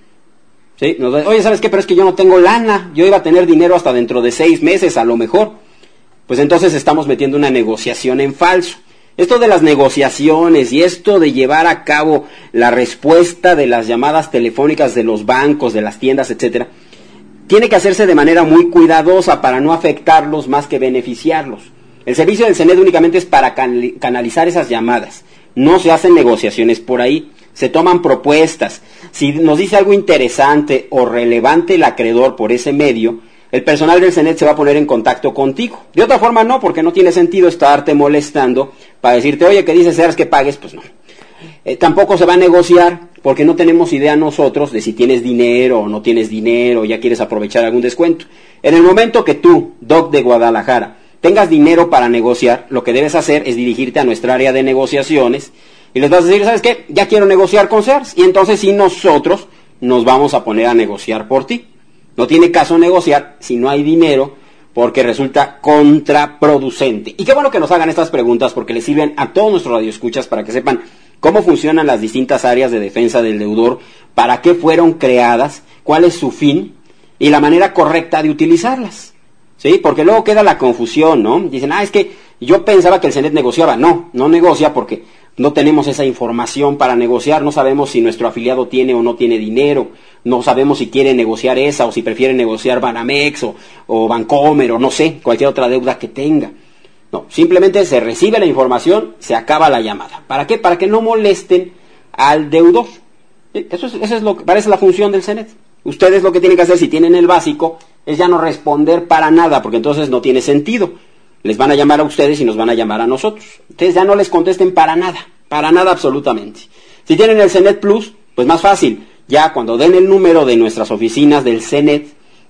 ¿Sí? Nos, oye, ¿sabes qué? Pero es que yo no tengo lana, yo iba a tener dinero hasta dentro de seis meses a lo mejor. Pues entonces estamos metiendo una negociación en falso. Esto de las negociaciones y esto de llevar a cabo la respuesta de las llamadas telefónicas de los bancos, de las tiendas, etcétera, tiene que hacerse de manera muy cuidadosa para no afectarlos más que beneficiarlos. El servicio del CENET únicamente es para canalizar esas llamadas. No se hacen negociaciones por ahí, se toman propuestas. Si nos dice algo interesante o relevante el acreedor por ese medio, el personal del CENET se va a poner en contacto contigo. De otra forma no, porque no tiene sentido estarte molestando para decirte, oye, ¿qué dices? ¿Eras que pagues? Pues no. Eh, tampoco se va a negociar, porque no tenemos idea nosotros de si tienes dinero o no tienes dinero, o ya quieres aprovechar algún descuento. En el momento que tú, Doc de Guadalajara, tengas dinero para negociar, lo que debes hacer es dirigirte a nuestra área de negociaciones y les vas a decir, ¿sabes qué? Ya quiero negociar con Sears. Y entonces sí, nosotros nos vamos a poner a negociar por ti. No tiene caso negociar si no hay dinero, porque resulta contraproducente. Y qué bueno que nos hagan estas preguntas, porque les sirven a todos nuestros radioescuchas para que sepan cómo funcionan las distintas áreas de defensa del deudor, para qué fueron creadas, cuál es su fin y la manera correcta de utilizarlas. ¿Sí? Porque luego queda la confusión, ¿no? Dicen, ah, es que yo pensaba que el CENET negociaba. No, no negocia porque no tenemos esa información para negociar, no sabemos si nuestro afiliado tiene o no tiene dinero, no sabemos si quiere negociar esa o si prefiere negociar Banamex o, o Bancomer o no sé, cualquier otra deuda que tenga. No, simplemente se recibe la información, se acaba la llamada. ¿Para qué? Para que no molesten al deudor. Eso es, eso es lo que parece la función del CENET. Ustedes lo que tienen que hacer, si tienen el básico, es ya no responder para nada, porque entonces no tiene sentido. Les van a llamar a ustedes y nos van a llamar a nosotros. Ustedes ya no les contesten para nada, para nada absolutamente. Si tienen el CENET Plus, pues más fácil. Ya cuando den el número de nuestras oficinas del CENET,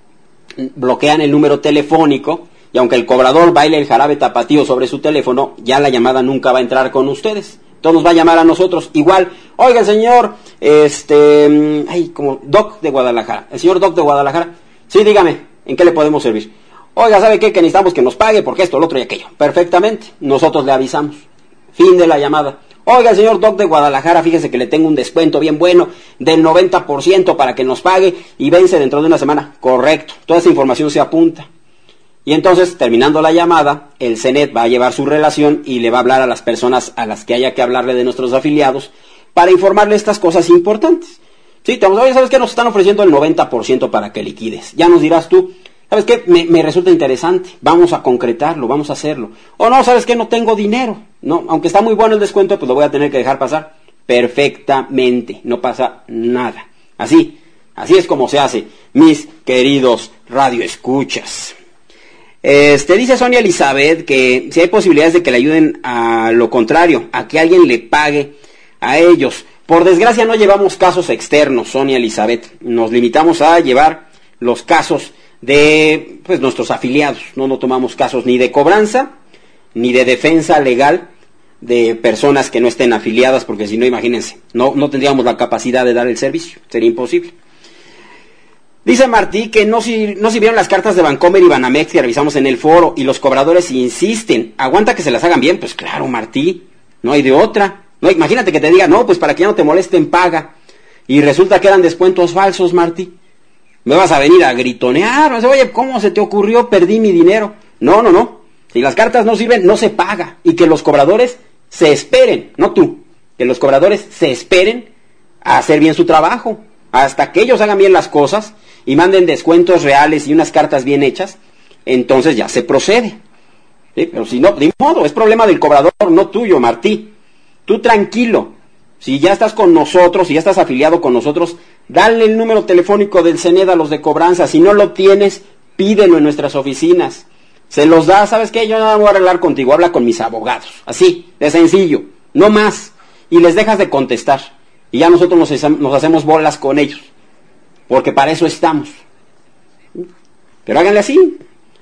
bloquean el número telefónico, y aunque el cobrador baile el jarabe tapatío sobre su teléfono, ya la llamada nunca va a entrar con ustedes. Entonces nos va a llamar a nosotros igual. Oiga, el señor, este, ay, como Doc de Guadalajara. El señor Doc de Guadalajara. Sí, dígame, ¿en qué le podemos servir? Oiga, ¿sabe qué? Que necesitamos que nos pague porque esto, lo otro y aquello. Perfectamente, nosotros le avisamos. Fin de la llamada. Oiga, el señor Doc de Guadalajara, fíjese que le tengo un descuento bien bueno del noventa por ciento para que nos pague y vence dentro de una semana. Correcto, toda esa información se apunta. Y entonces, terminando la llamada, el CENET va a llevar su relación y le va a hablar a las personas a las que haya que hablarle de nuestros afiliados para informarle estas cosas importantes. Sí, te vamos a ver, ¿sabes qué? Nos están ofreciendo el noventa por ciento para que liquides. Ya nos dirás tú, ¿sabes qué? Me, me resulta interesante, vamos a concretarlo, vamos a hacerlo. O no, ¿sabes qué? No tengo dinero. No, aunque está muy bueno el descuento, pues lo voy a tener que dejar pasar. Perfectamente, no pasa nada. Así, así es como se hace, mis queridos radioescuchas. Este, dice Sonia Elizabeth que si hay posibilidades de que le ayuden a lo contrario, a que alguien le pague a ellos. Por desgracia no llevamos casos externos, Sonia Elizabeth. Nos limitamos a llevar los casos de pues nuestros afiliados. No, no tomamos casos ni de cobranza, ni de defensa legal de personas que no estén afiliadas, porque si no, imagínense, no, no tendríamos la capacidad de dar el servicio. Sería imposible. Dice Martí que no, si, no sirvieron las cartas de Bancomer y Banamex que revisamos en el foro y los cobradores insisten. ¿Aguanta que se las hagan bien? Pues claro, Martí, no hay de otra. No, imagínate que te diga, no, pues para que ya no te molesten, paga. Y resulta que eran descuentos falsos, Martí. Me vas a venir a gritonear, o sea, oye, ¿cómo se te ocurrió? Perdí mi dinero. No, no, no. Si las cartas no sirven, no se paga. Y que los cobradores se esperen, no tú, que los cobradores se esperen a hacer bien su trabajo. Hasta que ellos hagan bien las cosas y manden descuentos reales y unas cartas bien hechas, entonces ya se procede. ¿Sí? Pero si no, de modo, es problema del cobrador, no tuyo, Martí. Tú tranquilo, si ya estás con nosotros, si ya estás afiliado con nosotros, dale el número telefónico del CENET a los de cobranza. Si no lo tienes, pídelo en nuestras oficinas. Se los da, ¿sabes qué? Yo no me voy a arreglar contigo, habla con mis abogados. Así, de sencillo, no más. Y les dejas de contestar. Y ya nosotros nos, nos hacemos bolas con ellos. Porque para eso estamos. Pero háganle así.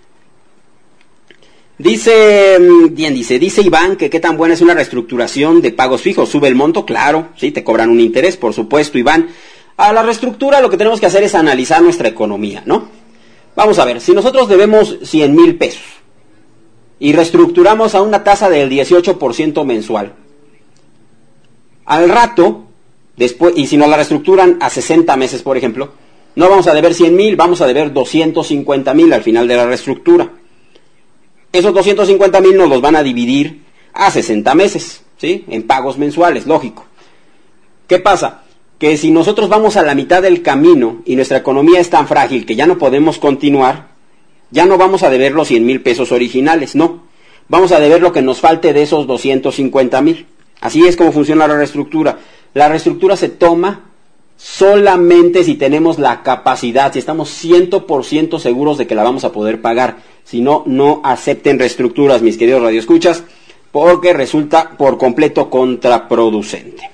Dice, bien dice, dice Iván que qué tan buena es una reestructuración de pagos fijos. Sube el monto, claro, sí, te cobran un interés, por supuesto, Iván. A la reestructura lo que tenemos que hacer es analizar nuestra economía, ¿no? Vamos a ver, si nosotros debemos cien mil pesos y reestructuramos a una tasa del dieciocho por ciento mensual, Al rato, después, y si nos la reestructuran a sesenta meses, por ejemplo, no vamos a deber cien mil, vamos a deber doscientos cincuenta mil al final de la reestructura. Esos doscientos cincuenta mil nos los van a dividir a sesenta meses, ¿sí? En pagos mensuales, lógico. ¿Qué pasa? Que si nosotros vamos a la mitad del camino y nuestra economía es tan frágil que ya no podemos continuar, ya no vamos a deber los cien mil pesos originales, no. Vamos a deber lo que nos falte de esos doscientos cincuenta mil. Así es como funciona la reestructura. La reestructura se toma solamente si tenemos la capacidad, si estamos cien por ciento seguros de que la vamos a poder pagar. Si no, no acepten reestructuras, mis queridos radioescuchas, porque resulta por completo contraproducente.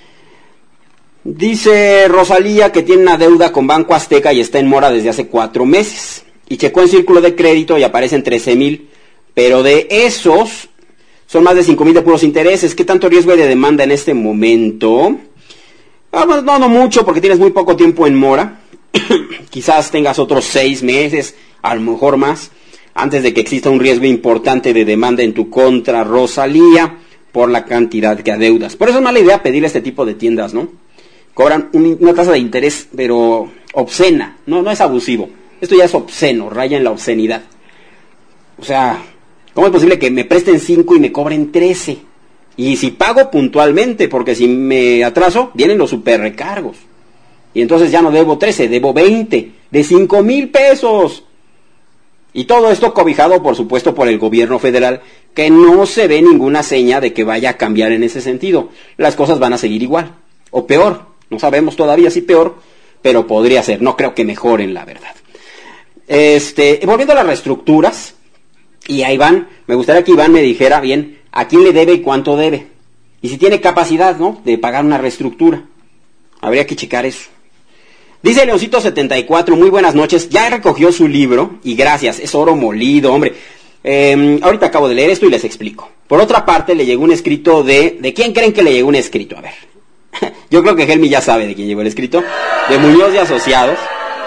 Dice Rosalía que tiene una deuda con Banco Azteca y está en mora desde hace cuatro meses. Y checó en Círculo de Crédito y aparecen trece mil, pero de esos son más de cinco mil de puros intereses. ¿Qué tanto riesgo hay de demanda en este momento? Ah, pues no, no mucho, porque tienes muy poco tiempo en mora. Quizás tengas otros seis meses, a lo mejor más, antes de que exista un riesgo importante de demanda en tu contra, Rosalía, por la cantidad que adeudas. Por eso es mala idea pedir a este tipo de tiendas, ¿no? Cobran un, una tasa de interés, pero obscena, no, no es abusivo. Esto ya es obsceno, raya en la obscenidad. O sea, ¿cómo es posible que me presten cinco y me cobren trece? Y si pago puntualmente, porque si me atraso, vienen los super recargos. Y entonces ya no debo trece, debo veinte, de cinco mil pesos. Y todo esto cobijado, por supuesto, por el gobierno federal, que no se ve ninguna seña de que vaya a cambiar en ese sentido. Las cosas van a seguir igual, o peor. No sabemos todavía si peor, pero podría ser. No creo que mejoren, la verdad. Este, volviendo a las reestructuras, y a Iván, me gustaría que Iván me dijera bien a quién le debe y cuánto debe. Y si tiene capacidad, ¿no?, de pagar una reestructura. Habría que checar eso. Dice Leoncito setenta y cuatro, muy buenas noches. Ya recogió su libro, y gracias, es oro molido, hombre. Eh, ahorita acabo de leer esto y les explico. Por otra parte, le llegó un escrito de... ¿De quién creen que le llegó un escrito? A ver. Yo creo que Helmi ya sabe de quién llegó el escrito. De Muñoz y Asociados.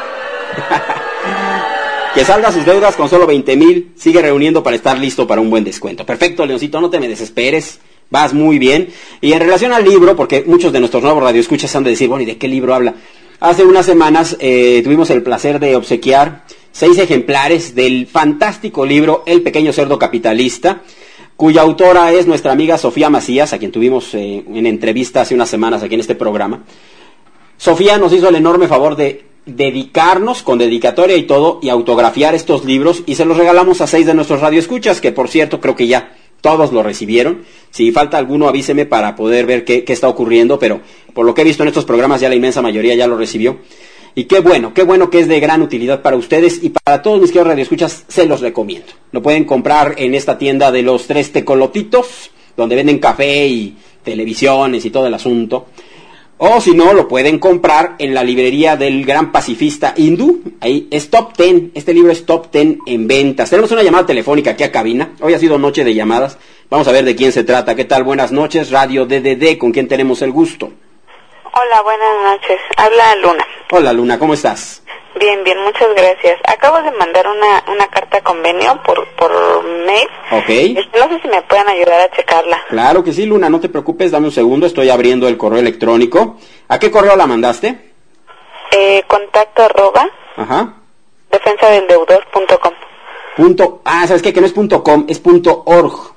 Que salda sus deudas con solo veinte mil. Sigue reuniendo para estar listo para un buen descuento. Perfecto, Leoncito, no te me desesperes. Vas muy bien. Y en relación al libro, porque muchos de nuestros nuevos radioescuchas han de decir, bueno, ¿y de qué libro habla? Hace unas semanas eh, tuvimos el placer de obsequiar seis ejemplares del fantástico libro El Pequeño Cerdo Capitalista, cuya autora es nuestra amiga Sofía Macías, a quien tuvimos eh, en entrevista hace unas semanas aquí en este programa. Sofía nos hizo el enorme favor de dedicarnos, con dedicatoria y todo, y autografiar estos libros, y se los regalamos a seis de nuestros radioescuchas, que por cierto creo que ya todos lo recibieron. Si falta alguno, avíseme para poder ver qué, qué está ocurriendo, pero por lo que he visto en estos programas ya la inmensa mayoría ya lo recibió. Y qué bueno, qué bueno que es de gran utilidad para ustedes y para todos mis queridos radioescuchas, se los recomiendo. Lo pueden comprar en esta tienda de los tres tecolotitos, donde venden café y televisiones y todo el asunto. O si no, lo pueden comprar en la librería del gran pacifista hindú. Ahí es Top Ten, este libro es Top Ten en ventas. Tenemos una llamada telefónica aquí a cabina. Hoy ha sido noche de llamadas. Vamos a ver de quién se trata. ¿Qué tal? Buenas noches, Radio D D D. ¿Con quién tenemos el gusto? Hola, buenas noches. Habla Luna. Hola, Luna, ¿cómo estás? Bien, bien, muchas gracias. Acabo de mandar una una carta convenio por por mail. Ok. No sé si me pueden ayudar a checarla. Claro que sí, Luna, no te preocupes, dame un segundo, estoy abriendo el correo electrónico. ¿A qué correo la mandaste? Eh, contacto arroba. Ajá. defensa del deudor punto com. Punto, ah, ¿sabes qué? Que no es punto com, es punto org.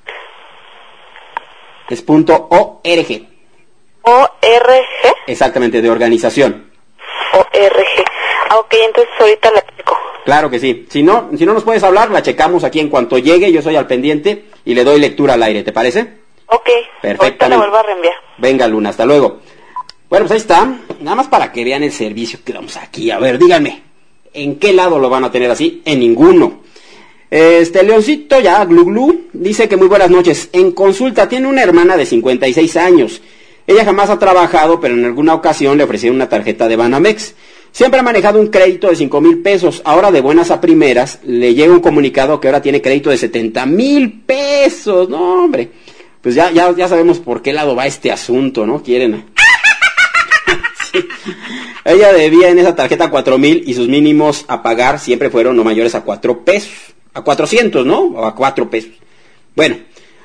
Es punto org. O R G. Exactamente, de organización. O R G. Ah, ok, entonces ahorita la checo. Claro que sí. Si no, si no nos puedes hablar, la checamos aquí en cuanto llegue, yo soy al pendiente y le doy lectura al aire, ¿te parece? Ok. Perfectamente. Ahorita la vuelvo a reenviar. Venga, Luna, hasta luego. Bueno, pues ahí está. Nada más para que vean el servicio que damos aquí. A ver, díganme, ¿en qué lado lo van a tener así? En ninguno. Este, Leoncito, ya, Glu Glu, dice que muy buenas noches. En consulta, tiene una hermana de cincuenta y seis años. Ella jamás ha trabajado, pero en alguna ocasión le ofrecieron una tarjeta de Banamex. Siempre ha manejado un crédito de cinco mil pesos. Ahora, de buenas a primeras, le llega un comunicado que ahora tiene crédito de setenta mil pesos. No, hombre. Pues ya, ya, ya sabemos por qué lado va este asunto, ¿no? Quieren. Sí. Ella debía en esa tarjeta cuatro mil y sus mínimos a pagar siempre fueron no mayores a cuatro pesos. A cuatrocientos, ¿no? O a cuatro pesos. Bueno,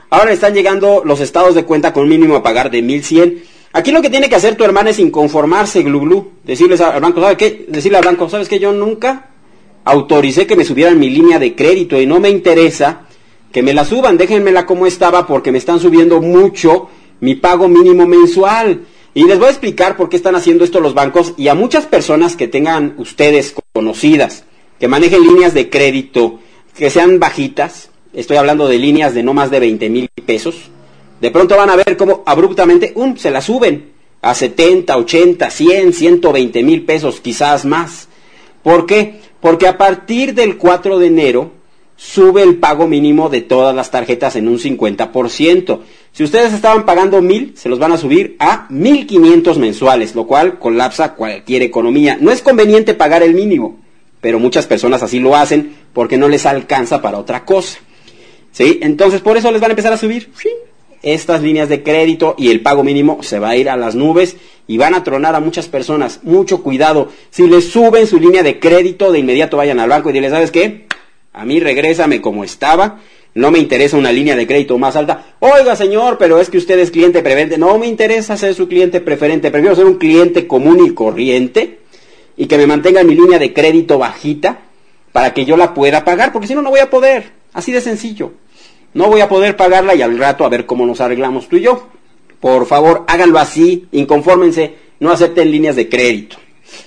ahora le están llegando los estados de cuenta con mínimo a pagar de mil cien. Aquí lo que tiene que hacer tu hermana es inconformarse, glu glu, decirles al banco, ¿sabes qué? Decirle al banco, ¿sabes qué? Yo nunca autoricé que me subieran mi línea de crédito y no me interesa que me la suban, déjenmela como estaba porque me están subiendo mucho mi pago mínimo mensual. Y les voy a explicar por qué están haciendo esto los bancos y a muchas personas que tengan ustedes conocidas, que manejen líneas de crédito que sean bajitas, estoy hablando de líneas de no más de veinte mil pesos, de pronto van a ver cómo abruptamente um, se la suben a setenta, ochenta, cien, ciento veinte mil pesos, quizás más. ¿Por qué? Porque a partir del cuatro de enero sube el pago mínimo de todas las tarjetas en un cincuenta por ciento. Si ustedes estaban pagando mil, se los van a subir a mil quinientos mensuales, lo cual colapsa cualquier economía. No es conveniente pagar el mínimo, pero muchas personas así lo hacen porque no les alcanza para otra cosa. ¿Sí? Entonces por eso les van a empezar a subir ¿sí? estas líneas de crédito y el pago mínimo se va a ir a las nubes y van a tronar a muchas personas. Mucho cuidado. Si les suben su línea de crédito, de inmediato vayan al banco y diles, ¿sabes qué? A mí regrésame como estaba, no me interesa una línea de crédito más alta. Oiga, señor, pero es que usted es cliente preferente. No me interesa ser su cliente preferente, prefiero ser un cliente común y corriente y que me mantenga mi línea de crédito bajita para que yo la pueda pagar, porque si no, no voy a poder. Así de sencillo. No voy a poder pagarla y al rato a ver cómo nos arreglamos tú y yo. Por favor, háganlo así, inconfórmense, no acepten líneas de crédito.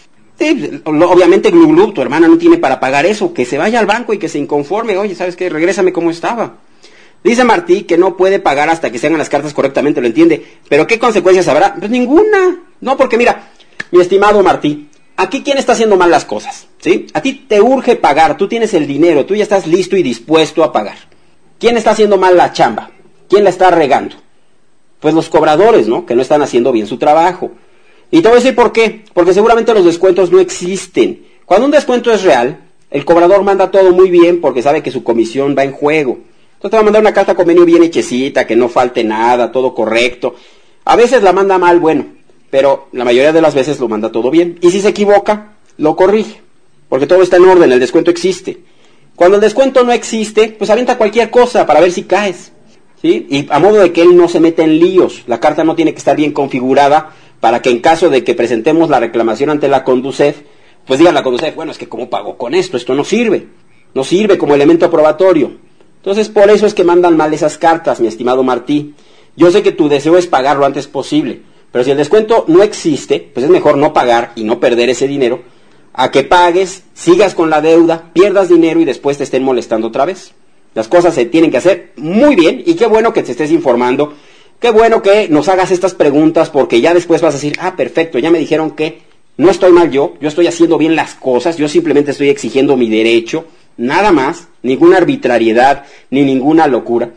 Sí, obviamente, Glu Glu, tu hermana no tiene para pagar eso, que se vaya al banco y que se inconforme. Oye, ¿sabes qué? Regrésame como estaba. Dice Martí que no puede pagar hasta que se hagan las cartas correctamente, lo entiende. ¿Pero qué consecuencias habrá? Pues ninguna. No, porque mira, mi estimado Martí, aquí quién está haciendo mal las cosas, ¿sí? A ti te urge pagar, tú tienes el dinero, tú ya estás listo y dispuesto a pagar. ¿Quién está haciendo mal la chamba? ¿Quién la está regando? Pues los cobradores, ¿no? Que no están haciendo bien su trabajo. Y te voy a decir por qué. Porque seguramente los descuentos no existen. Cuando un descuento es real, el cobrador manda todo muy bien porque sabe que su comisión va en juego. Entonces te va a mandar una carta convenio bien hechecita, que no falte nada, todo correcto. A veces la manda mal, bueno, pero la mayoría de las veces lo manda todo bien. Y si se equivoca, lo corrige. Porque todo está en orden, el descuento existe. Cuando el descuento no existe, pues avienta cualquier cosa para ver si caes, ¿sí? Y a modo de que él no se meta en líos. La carta no tiene que estar bien configurada para que en caso de que presentemos la reclamación ante la Conducef, pues diga la Conducef, bueno, es que ¿cómo pagó con esto? Esto no sirve. No sirve como elemento probatorio. Entonces, por eso es que mandan mal esas cartas, mi estimado Martí. Yo sé que tu deseo es pagar lo antes posible, pero si el descuento no existe, pues es mejor no pagar y no perder ese dinero, a que pagues, sigas con la deuda, pierdas dinero y después te estén molestando otra vez. Las cosas se tienen que hacer muy bien y qué bueno que te estés informando, qué bueno que nos hagas estas preguntas porque ya después vas a decir, ah, perfecto, ya me dijeron que no estoy mal yo, yo estoy haciendo bien las cosas, yo simplemente estoy exigiendo mi derecho, nada más, ninguna arbitrariedad ni ninguna locura.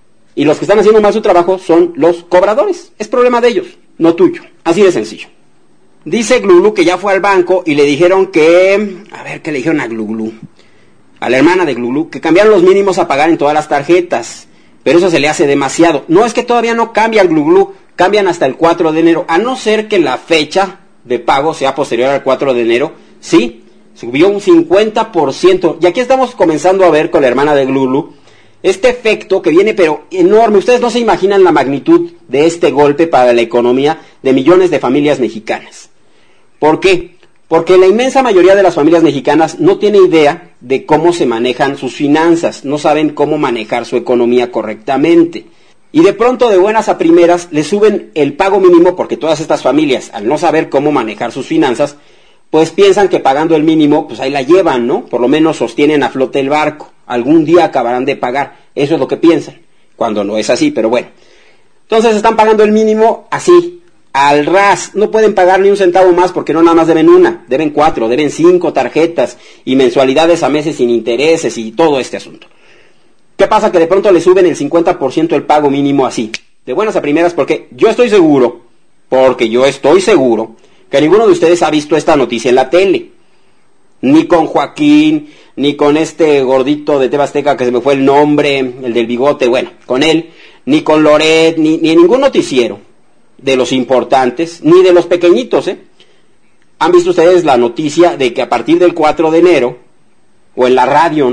Y los que están haciendo mal su trabajo son los cobradores, es problema de ellos, no tuyo, así de sencillo. Dice Glu Glu que ya fue al banco y le dijeron que... A ver, ¿qué le dijeron a Glu Glu? A la hermana de Glu Glu, que cambiaron los mínimos a pagar en todas las tarjetas. Pero eso se le hace demasiado. No, es que todavía no cambian, Glu Glu. Cambian hasta el cuatro de enero. A no ser que la fecha de pago sea posterior al cuatro de enero. Sí, subió un cincuenta por ciento. Y aquí estamos comenzando a ver con la hermana de Glu Glu este efecto que viene pero enorme. Ustedes no se imaginan la magnitud de este golpe para la economía de millones de familias mexicanas. ¿Por qué? Porque la inmensa mayoría de las familias mexicanas no tiene idea de cómo se manejan sus finanzas, no saben cómo manejar su economía correctamente. Y de pronto, de buenas a primeras, le suben el pago mínimo porque todas estas familias, al no saber cómo manejar sus finanzas, pues piensan que pagando el mínimo, pues ahí la llevan, ¿no? Por lo menos sostienen a flote el barco. Algún día acabarán de pagar. Eso es lo que piensan, cuando no es así, pero bueno. Entonces están pagando el mínimo así, al ras. No pueden pagar ni un centavo más porque no nada más deben una, deben cuatro, deben cinco tarjetas y mensualidades a meses sin intereses y todo este asunto. ¿Qué pasa? Que de pronto le suben el cincuenta por ciento el pago mínimo así, de buenas a primeras, porque yo estoy seguro, porque yo estoy seguro, que ninguno de ustedes ha visto esta noticia en la tele. Ni con Joaquín, ni con este gordito de T V Azteca que se me fue el nombre, el del bigote, bueno, con él, ni con Loret, ni, ni en ningún noticiero de los importantes, ni de los pequeñitos, ¿eh? Han visto ustedes la noticia de que a partir del cuatro de enero, o en la radio, ¿no?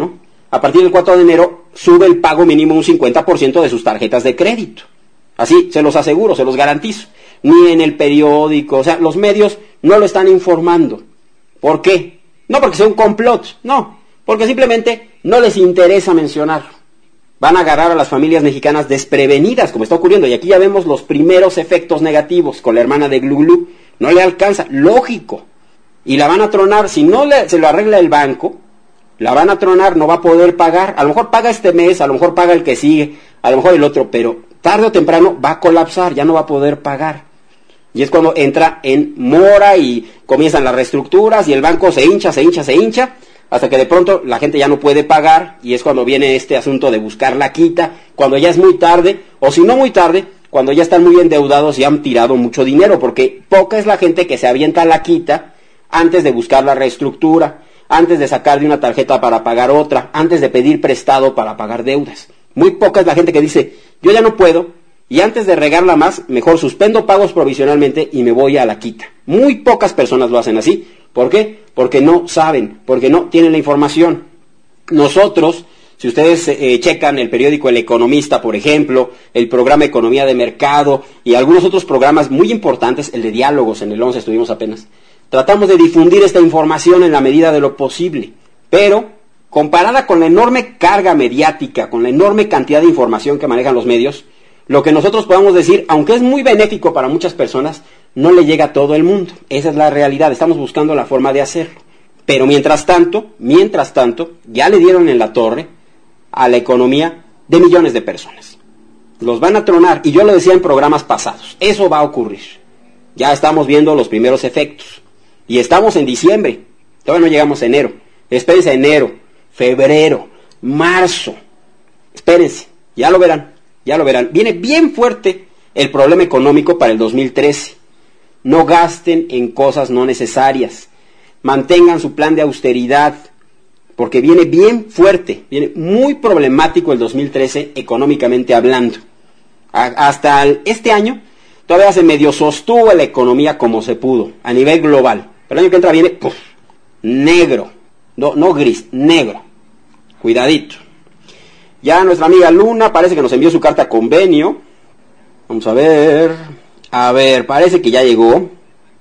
a partir del cuatro de enero sube el pago mínimo un cincuenta por ciento de sus tarjetas de crédito. Así, se los aseguro, se los garantizo. Ni en el periódico, o sea, los medios no lo están informando. ¿Por qué? No porque sea un complot, no, porque simplemente no les interesa mencionarlo. Van a agarrar a las familias mexicanas desprevenidas, como está ocurriendo, y aquí ya vemos los primeros efectos negativos con la hermana de Glu Glu. No le alcanza, lógico, y la van a tronar. Si no le, se lo arregla el banco, la van a tronar, no va a poder pagar. A lo mejor paga este mes, a lo mejor paga el que sigue, a lo mejor el otro, pero tarde o temprano va a colapsar, ya no va a poder pagar. Y es cuando entra en mora y comienzan las reestructuras y el banco se hincha, se hincha, se hincha, hasta que de pronto la gente ya no puede pagar, y es cuando viene este asunto de buscar la quita, cuando ya es muy tarde, o si no muy tarde, cuando ya están muy endeudados y han tirado mucho dinero, porque poca es la gente que se avienta la quita antes de buscar la reestructura, antes de sacar de una tarjeta para pagar otra, antes de pedir prestado para pagar deudas. Muy poca es la gente que dice, yo ya no puedo, y antes de regarla más, mejor suspendo pagos provisionalmente y me voy a la quita. Muy pocas personas lo hacen así. ¿Por qué? Porque no saben, porque no tienen la información. Nosotros, si ustedes eh, checan el periódico El Economista, por ejemplo, el programa Economía de Mercado y algunos otros programas muy importantes, el de Diálogos, en el once estuvimos apenas, tratamos de difundir esta información en la medida de lo posible, pero comparada con la enorme carga mediática, con la enorme cantidad de información que manejan los medios, lo que nosotros podamos decir, aunque es muy benéfico para muchas personas, no le llega a todo el mundo. Esa es la realidad, estamos buscando la forma de hacerlo. Pero mientras tanto, mientras tanto, ya le dieron en la torre a la economía de millones de personas. Los van a tronar, y yo lo decía en programas pasados, eso va a ocurrir. Ya estamos viendo los primeros efectos. Y estamos en diciembre, todavía no llegamos a enero. Espérense a enero, febrero, marzo. Espérense, ya lo verán. Ya lo verán, viene bien fuerte el problema económico para el dos mil trece. No gasten en cosas no necesarias. Mantengan su plan de austeridad, porque viene bien fuerte, viene muy problemático el dos mil trece económicamente hablando. A, hasta el, este año todavía se medio sostuvo la economía como se pudo, a nivel global. Pero el año que entra viene ¡puf! Negro, no, no gris, negro. Cuidadito. Ya nuestra amiga Luna parece que nos envió su carta convenio. Vamos a ver. A ver, parece que ya llegó.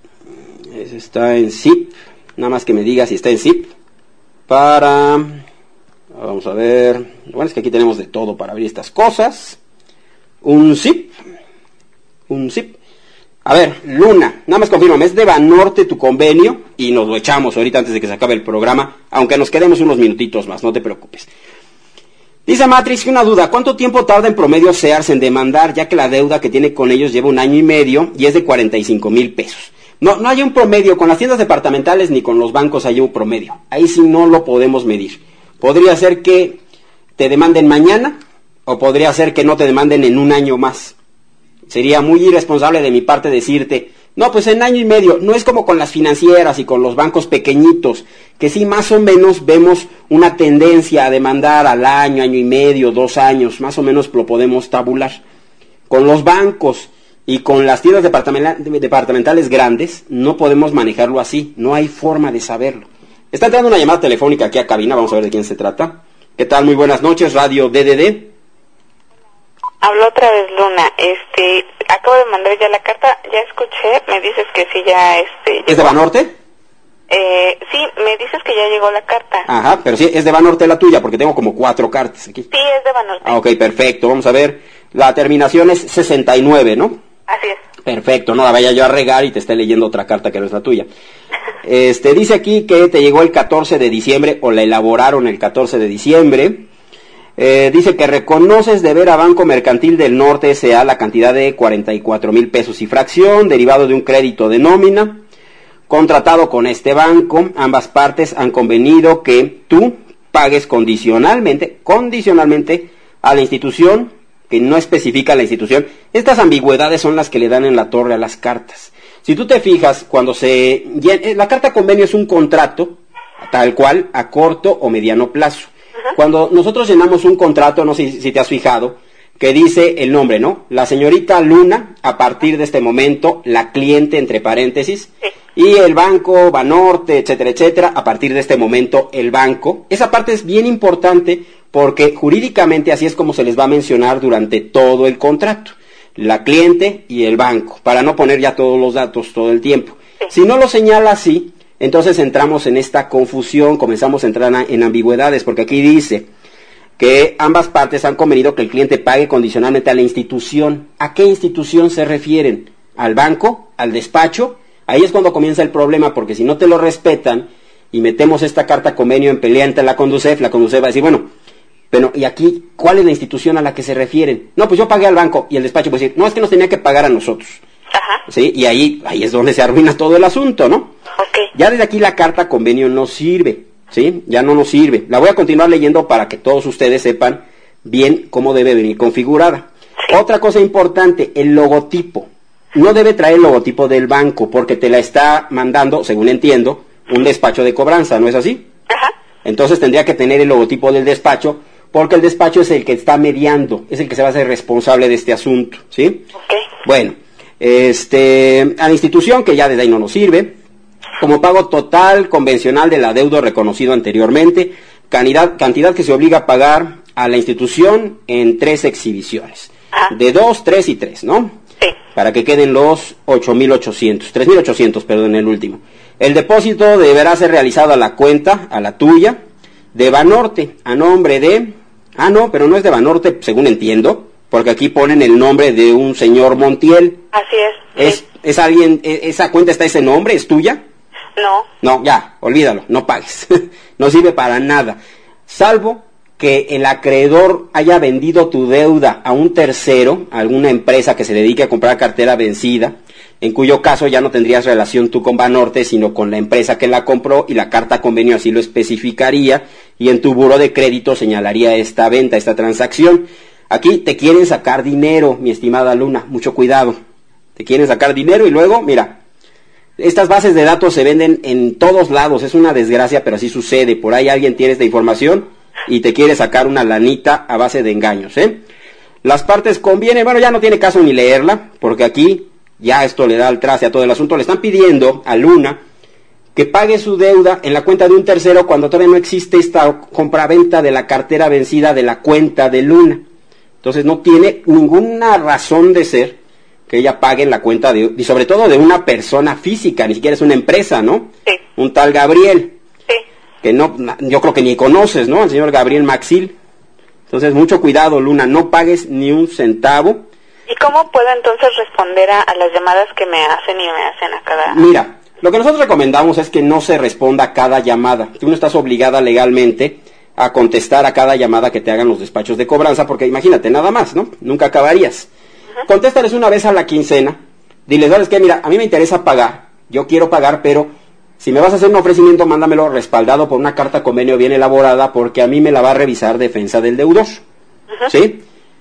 Está en zip. Nada más que me diga si está en zip. Para... Vamos a ver. Bueno, es que aquí tenemos de todo para abrir estas cosas. Un zip. Un zip. A ver, Luna, nada más confírmame, es de Banorte tu convenio. Y nos lo echamos ahorita antes de que se acabe el programa. Aunque nos quedemos unos minutitos más, no te preocupes. Dice Matrix que una duda, ¿cuánto tiempo tarda en promedio Sears en demandar, ya que la deuda que tiene con ellos lleva un año y medio y es de cuarenta y cinco mil pesos? No, no hay un promedio, con las tiendas departamentales ni con los bancos hay un promedio. Ahí sí no lo podemos medir. Podría ser que te demanden mañana o podría ser que no te demanden en un año más. Sería muy irresponsable de mi parte decirte, no, pues en año y medio. No es como con las financieras y con los bancos pequeñitos, que sí más o menos vemos una tendencia a demandar al año, año y medio, dos años, más o menos lo podemos tabular. Con los bancos y con las tiendas departamentales grandes no podemos manejarlo así, no hay forma de saberlo. Está entrando una llamada telefónica aquí a cabina, vamos a ver de quién se trata. ¿Qué tal? Muy buenas noches, Radio D D D. Habló otra vez Luna, este, acabo de mandar ya la carta, ya escuché, me dices que sí ya, este... ¿Es de Banorte? Eh, sí, me dices que ya llegó la carta. Ajá, pero sí, es de Banorte la tuya, porque tengo como cuatro cartas aquí. Sí, es de Banorte. Ah, ok, perfecto, vamos a ver, la terminación es sesenta y nueve, ¿no? Así es. Perfecto, no la vaya yo a regar y te esté leyendo otra carta que no es la tuya. Este, dice aquí que te llegó el catorce de diciembre, o la elaboraron el catorce de diciembre. Eh, dice que reconoces deber a Banco Mercantil del Norte S A la cantidad de cuarenta y cuatro mil pesos y fracción, derivado de un crédito de nómina, contratado con este banco. Ambas partes han convenido que tú pagues condicionalmente, condicionalmente a la institución, que no especifica la institución. Estas ambigüedades son las que le dan en la torre a las cartas. Si tú te fijas, cuando se... La carta convenio es un contrato, tal cual, a corto o mediano plazo. Cuando nosotros llenamos un contrato, no sé si te has fijado, que dice el nombre, ¿no? La señorita Luna, a partir de este momento, la cliente, entre paréntesis, sí. Y el banco, Banorte, etcétera, etcétera, a partir de este momento el banco, esa parte es bien importante porque jurídicamente así es como se les va a mencionar durante todo el contrato, la cliente y el banco, para no poner ya todos los datos todo el tiempo. Si no lo señala así, entonces entramos en esta confusión, comenzamos a entrar en ambigüedades, porque aquí dice que ambas partes han convenido que el cliente pague condicionalmente a la institución. ¿A qué institución se refieren? ¿Al banco? ¿Al despacho? Ahí es cuando comienza el problema, porque si no te lo respetan y metemos esta carta convenio en pelea ante la Conducef, la Conducef va a decir, bueno, pero ¿y aquí cuál es la institución a la que se refieren? No, pues yo pagué al banco, y el despacho puede decir, no, es que nos tenía que pagar a nosotros. Ajá. ¿Sí? Y ahí, ahí es donde se arruina todo el asunto, ¿no? Okay. Ya desde aquí la carta convenio no sirve, ¿sí? Ya no nos sirve. La voy a continuar leyendo para que todos ustedes sepan bien cómo debe venir configurada. Sí. Otra cosa importante, el logotipo. No debe traer el logotipo del banco porque te la está mandando, según entiendo, un despacho de cobranza, ¿no es así? Ajá. Entonces tendría que tener el logotipo del despacho porque el despacho es el que está mediando, es el que se va a hacer responsable de este asunto, ¿sí? Okay. Bueno, este, a la institución, que ya desde ahí no nos sirve, como pago total convencional del adeudo reconocido anteriormente, cantidad, cantidad que se obliga a pagar a la institución en tres exhibiciones, ah. de dos, tres y tres, ¿no? Sí. Para que queden los ocho mil ochocientos, tres mil ochocientos, perdón, el último. El depósito deberá ser realizado a la cuenta, a la tuya, de Banorte, a nombre de... Ah, no, pero no es de Banorte, según entiendo, porque aquí ponen el nombre de un señor Montiel. Así es. ¿Es, sí. es alguien, esa cuenta está ese nombre, es tuya? No. No, ya, olvídalo, no pagues. No sirve para nada. Salvo que el acreedor haya vendido tu deuda a un tercero, a alguna empresa que se dedique a comprar cartera vencida, en cuyo caso ya no tendrías relación tú con Banorte, sino con la empresa que la compró, y la carta convenio así lo especificaría, y en tu buro de crédito señalaría esta venta, esta transacción. Aquí te quieren sacar dinero, mi estimada Luna, mucho cuidado. Te quieren sacar dinero y luego, mira, estas bases de datos se venden en todos lados, es una desgracia, pero así sucede. Por ahí alguien tiene esta información y te quiere sacar una lanita a base de engaños, ¿eh? Las partes convienen, bueno, ya no tiene caso ni leerla, porque aquí ya esto le da al traste a todo el asunto. Le están pidiendo a Luna que pague su deuda en la cuenta de un tercero cuando todavía no existe esta compraventa de la cartera vencida de la cuenta de Luna. Entonces no tiene ninguna razón de ser que ella pague en la cuenta de, y sobre todo de una persona física, ni siquiera es una empresa, ¿no? Sí. Un tal Gabriel. Sí. Que no, yo creo que ni conoces, ¿no? El señor Gabriel Maxil. Entonces, mucho cuidado, Luna, no pagues ni un centavo. ¿Y cómo puedo entonces responder a, a las llamadas que me hacen y me hacen a cada...? Mira, lo que nosotros recomendamos es que no se responda a cada llamada. Tú no estás obligada legalmente a contestar a cada llamada que te hagan los despachos de cobranza, porque imagínate, nada más, ¿no? Nunca acabarías. Uh-huh. Contéstales una vez a la quincena. Diles, ¿sabes qué? Mira, a mí me interesa pagar. Yo quiero pagar, pero si me vas a hacer un ofrecimiento, mándamelo respaldado por una carta convenio bien elaborada, porque a mí me la va a revisar defensa del deudor. Uh-huh. ¿Sí?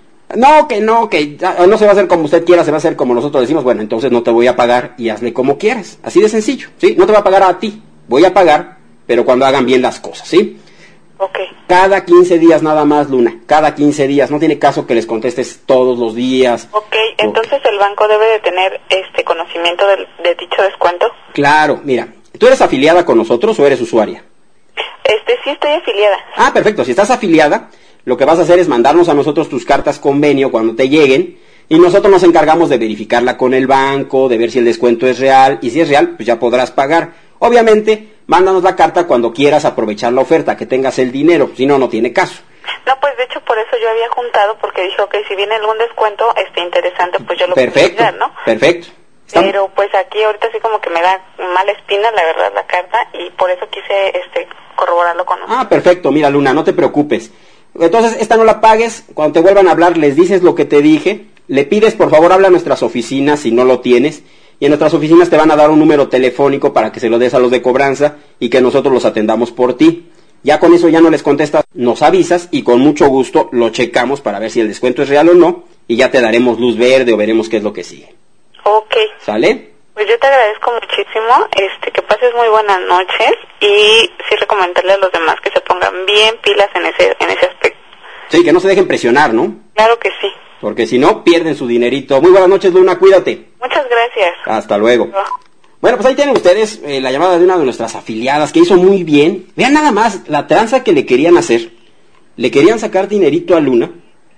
No, que no, que no se va a hacer como usted quiera, se va a hacer como nosotros decimos. Bueno, entonces no te voy a pagar y hazle como quieras. Así de sencillo, ¿sí? No te voy a pagar a ti, voy a pagar, pero cuando hagan bien las cosas, ¿sí? Ok. Cada quince días nada más, Luna, cada quince días. No tiene caso que les contestes todos los días. Ok, entonces el banco debe de tener este conocimiento del, de dicho descuento. Claro, mira, ¿tú eres afiliada con nosotros o eres usuaria? Este, sí estoy afiliada. Ah, perfecto, si estás afiliada, lo que vas a hacer es mandarnos a nosotros tus cartas convenio cuando te lleguen, y nosotros nos encargamos de verificarla con el banco, de ver si el descuento es real, y si es real, pues ya podrás pagar. Obviamente, mándanos la carta cuando quieras aprovechar la oferta, que tengas el dinero, si no, no tiene caso. No, pues de hecho por eso yo había juntado, porque dije, ok, si viene algún descuento este interesante, pues yo lo puedo Perfecto, ¿no? perfecto. Estamos... Pero pues aquí ahorita sí como que me da mala espina, la verdad, la carta, y por eso quise este corroborarlo con nosotros. Ah, perfecto, mira, Luna, no te preocupes. Entonces, esta no la pagues, cuando te vuelvan a hablar les dices lo que te dije, le pides, por favor, habla a nuestras oficinas si no lo tienes, y en nuestras oficinas te van a dar un número telefónico para que se lo des a los de cobranza y que nosotros los atendamos por ti. Ya con eso ya no les contestas, nos avisas y con mucho gusto lo checamos para ver si el descuento es real o no, y ya te daremos luz verde o veremos qué es lo que sigue. Ok. ¿Sale? Pues yo te agradezco muchísimo, este, que pases muy buenas noches, y sí recomendarle a los demás que se pongan bien pilas en ese, en ese aspecto. Sí, que no se dejen presionar, ¿no? Claro que sí. Porque si no, pierden su dinerito. Muy buenas noches, Luna, cuídate. Muchas gracias. Hasta luego. Bueno, pues ahí tienen ustedes eh, la llamada de una de nuestras afiliadas que hizo muy bien. Vean nada más la tranza que le querían hacer. Le querían sacar dinerito a Luna.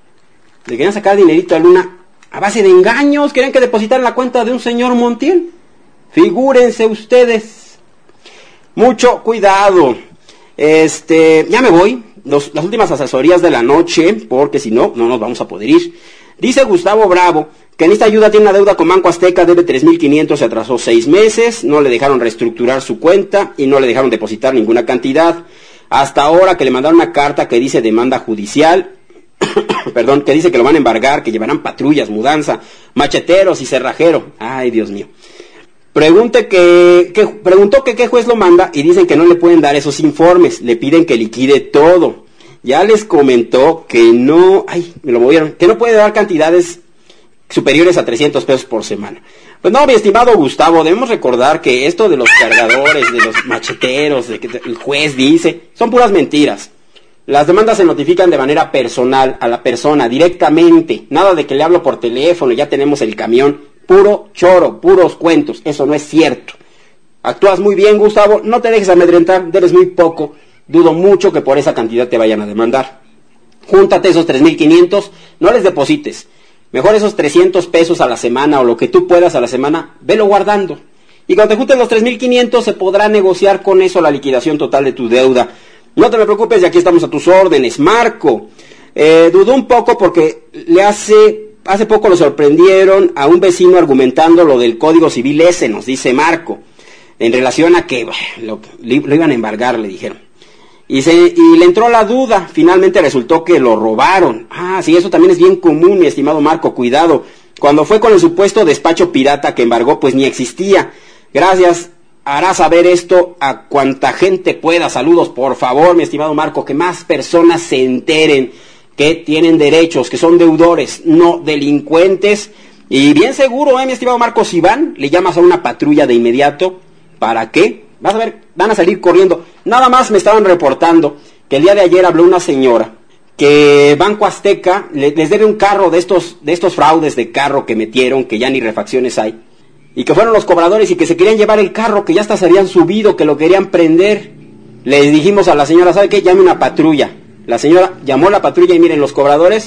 Le querían sacar dinerito a Luna a base de engaños. Querían que depositaran la cuenta de un señor Montiel. Figúrense ustedes. Mucho cuidado. Este, ya me voy. Los, las últimas asesorías de la noche, porque si no, no nos vamos a poder ir. Dice Gustavo Bravo que en esta ayuda tiene una deuda con Banco Azteca, debe tres mil quinientos, se atrasó seis meses, no le dejaron reestructurar su cuenta y no le dejaron depositar ninguna cantidad. Hasta ahora que le mandaron una carta que dice demanda judicial, perdón, que dice que lo van a embargar, que llevarán patrullas, mudanza, macheteros y cerrajero. Ay, Dios mío. Pregunte que, que, preguntó que qué juez lo manda y dicen que no le pueden dar esos informes, le piden que liquide todo. Ya les comentó que no, ay, me lo movieron, que no puede dar cantidades superiores a trescientos pesos por semana. Pues no, mi estimado Gustavo, debemos recordar que esto de los cargadores, de los macheteros, de que el juez dice, son puras mentiras. Las demandas se notifican de manera personal a la persona, directamente. Nada de que le hablo por teléfono, ya tenemos el camión. Puro choro, puros cuentos. Eso no es cierto. Actúas muy bien, Gustavo, no te dejes amedrentar, debes muy poco. Dudo mucho que por esa cantidad te vayan a demandar. Júntate esos tres mil quinientos, no les deposites. Mejor esos trescientos pesos a la semana o lo que tú puedas a la semana, velo guardando. Y cuando te juntes los tres mil quinientos se podrá negociar con eso la liquidación total de tu deuda. No te me preocupes, y aquí estamos a tus órdenes. Marco, eh, dudó un poco porque le hace, hace poco lo sorprendieron a un vecino argumentando lo del Código Civil ese, nos dice Marco, en relación a que lo, lo iban a embargar, le dijeron. Y, se, y le entró la duda, finalmente resultó que lo robaron. Ah, sí, eso también es bien común, mi estimado Marco, cuidado. Cuando fue con el supuesto despacho pirata que embargó, pues ni existía. Gracias, hará saber esto a cuanta gente pueda. Saludos, por favor, mi estimado Marco, que más personas se enteren que tienen derechos, que son deudores, no delincuentes. Y bien seguro, eh, mi estimado Marco, si van, le llamas a una patrulla de inmediato. ¿Para qué? Vas a ver, van a salir corriendo. Nada más me estaban reportando que el día de ayer habló una señora que Banco Azteca le, les debe un carro de estos, de estos fraudes de carro que metieron, que ya ni refacciones hay, y que fueron los cobradores y que se querían llevar el carro, que ya hasta se habían subido, que lo querían prender. Le dijimos a la señora, ¿sabe qué? Llame una patrulla. La señora llamó a la patrulla y miren, los cobradores,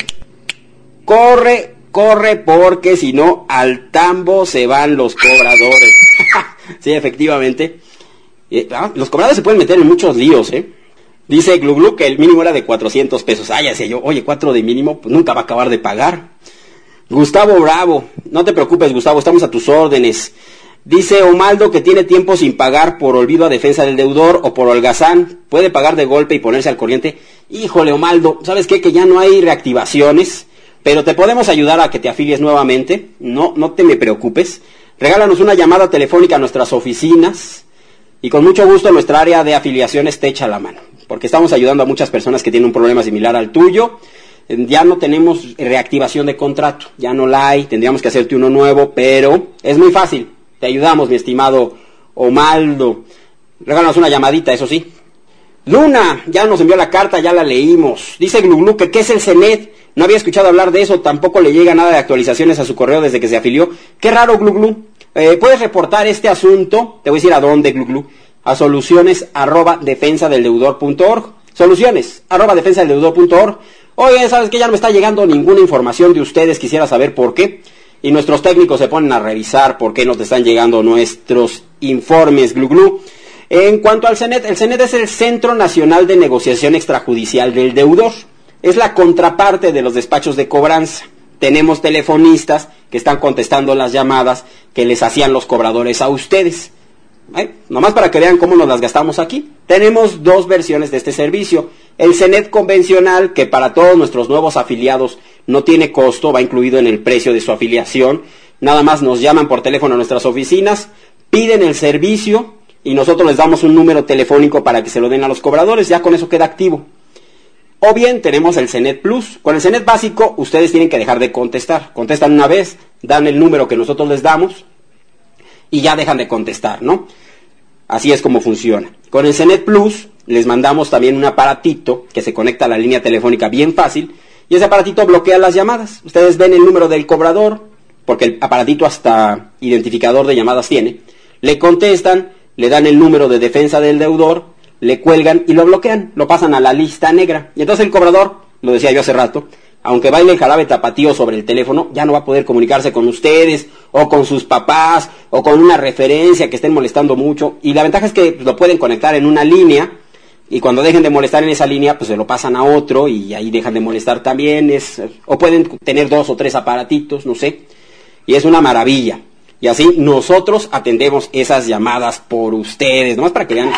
corre, corre, porque si no, al tambo se van los cobradores. Sí, efectivamente. Eh, ah, los cobradores se pueden meter en muchos líos, ¿eh? Dice Glu Glu que el mínimo era de cuatrocientos pesos. Ah, ya decía yo, oye, cuatro de mínimo, pues nunca va a acabar de pagar. Gustavo Bravo, no te preocupes, Gustavo, estamos a tus órdenes. Dice Omaldo que tiene tiempo sin pagar por olvido a defensa del deudor o por holgazán. ¿Puede pagar de golpe y ponerse al corriente? Híjole, Omaldo, ¿sabes qué? Que ya no hay reactivaciones, pero te podemos ayudar a que te afilies nuevamente. No, no te me preocupes. Regálanos una llamada telefónica a nuestras oficinas. Y con mucho gusto nuestra área de afiliaciones te echa la mano, porque estamos ayudando a muchas personas que tienen un problema similar al tuyo. Ya no tenemos reactivación de contrato, ya no la hay, tendríamos que hacerte uno nuevo, pero es muy fácil. Te ayudamos, mi estimado Omaldo. Regálanos una llamadita, eso sí. Luna, ya nos envió la carta, ya la leímos. Dice Glu Glu que ¿qué es el CENET? No había escuchado hablar de eso, tampoco le llega nada de actualizaciones a su correo desde que se afilió. Qué raro, Glu Glu. Eh, puedes reportar este asunto, te voy a decir a dónde, Glu Glu, a soluciones arroba defensa del deudor punto org, soluciones arroba defensa del deudor punto org. Oye, ¿sabes qué? Ya no me está llegando ninguna información de ustedes, quisiera saber por qué, y nuestros técnicos se ponen a revisar por qué no te están llegando nuestros informes, Glu Glu. En cuanto al CENET, el CENET es el Centro Nacional de Negociación Extrajudicial del Deudor, es la contraparte de los despachos de cobranza. Tenemos telefonistas que están contestando las llamadas que les hacían los cobradores a ustedes. ¿Eh? Nomás para que vean cómo nos las gastamos aquí. Tenemos dos versiones de este servicio. El CENET convencional, que para todos nuestros nuevos afiliados no tiene costo, va incluido en el precio de su afiliación. Nada más nos llaman por teléfono a nuestras oficinas, piden el servicio y nosotros les damos un número telefónico para que se lo den a los cobradores. Ya con eso queda activo. O bien tenemos el CENET Plus. Con el CENET básico ustedes tienen que dejar de contestar. Contestan una vez, dan el número que nosotros les damos y ya dejan de contestar, ¿no? Así es como funciona. Con el CENET Plus les mandamos también un aparatito que se conecta a la línea telefónica bien fácil y ese aparatito bloquea las llamadas. Ustedes ven el número del cobrador, porque el aparatito hasta identificador de llamadas tiene. Le contestan, le dan el número de defensa del deudor, le cuelgan y lo bloquean, lo pasan a la lista negra. Y entonces el cobrador, lo decía yo hace rato, aunque baile el jarabe tapatío sobre el teléfono, ya no va a poder comunicarse con ustedes, o con sus papás, o con una referencia que estén molestando mucho. Y la ventaja es que lo pueden conectar en una línea, y cuando dejen de molestar en esa línea, pues se lo pasan a otro, y ahí dejan de molestar también. Es, o pueden tener dos o tres aparatitos, no sé. Y es una maravilla. Y así nosotros atendemos esas llamadas por ustedes, nomás para que vean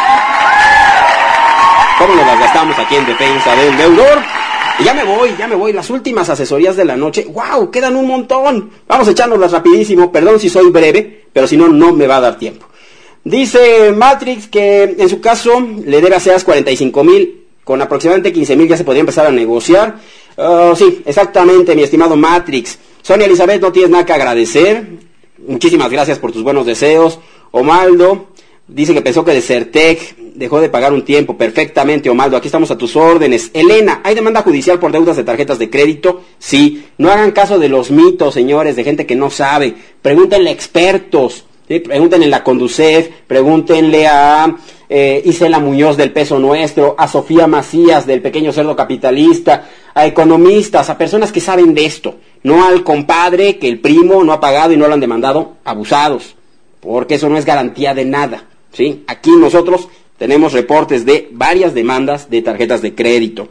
cómo nos las gastamos aquí en defensa del deudor. Y ya me voy, ya me voy, las últimas asesorías de la noche, ¡wow!, quedan un montón. Vamos a echárnoslas rapidísimo, perdón si soy breve, pero si no, no me va a dar tiempo. Dice Matrix que en su caso le debe a SEAS cuarenta y cinco mil, con aproximadamente quince mil ya se podría empezar a negociar. Uh, sí, exactamente, mi estimado Matrix. Sonia Elizabeth, no tienes nada que agradecer. Muchísimas gracias por tus buenos deseos. Omaldo dice que pensó que Desertec dejó de pagar un tiempo. Perfectamente, Omaldo, aquí estamos a tus órdenes. Elena, ¿hay demanda judicial por deudas de tarjetas de crédito? Sí. No hagan caso de los mitos, señores, de gente que no sabe. Pregúntenle a expertos. ¿Sí? Pregúntenle a la Conducef, pregúntenle a eh, Isela Muñoz del Peso Nuestro, a Sofía Macías del Pequeño Cerdo Capitalista, a economistas, a personas que saben de esto. No al compadre que el primo no ha pagado y no lo han demandado, abusados. Porque eso no es garantía de nada. ¿Sí? Aquí nosotros tenemos reportes de varias demandas de tarjetas de crédito.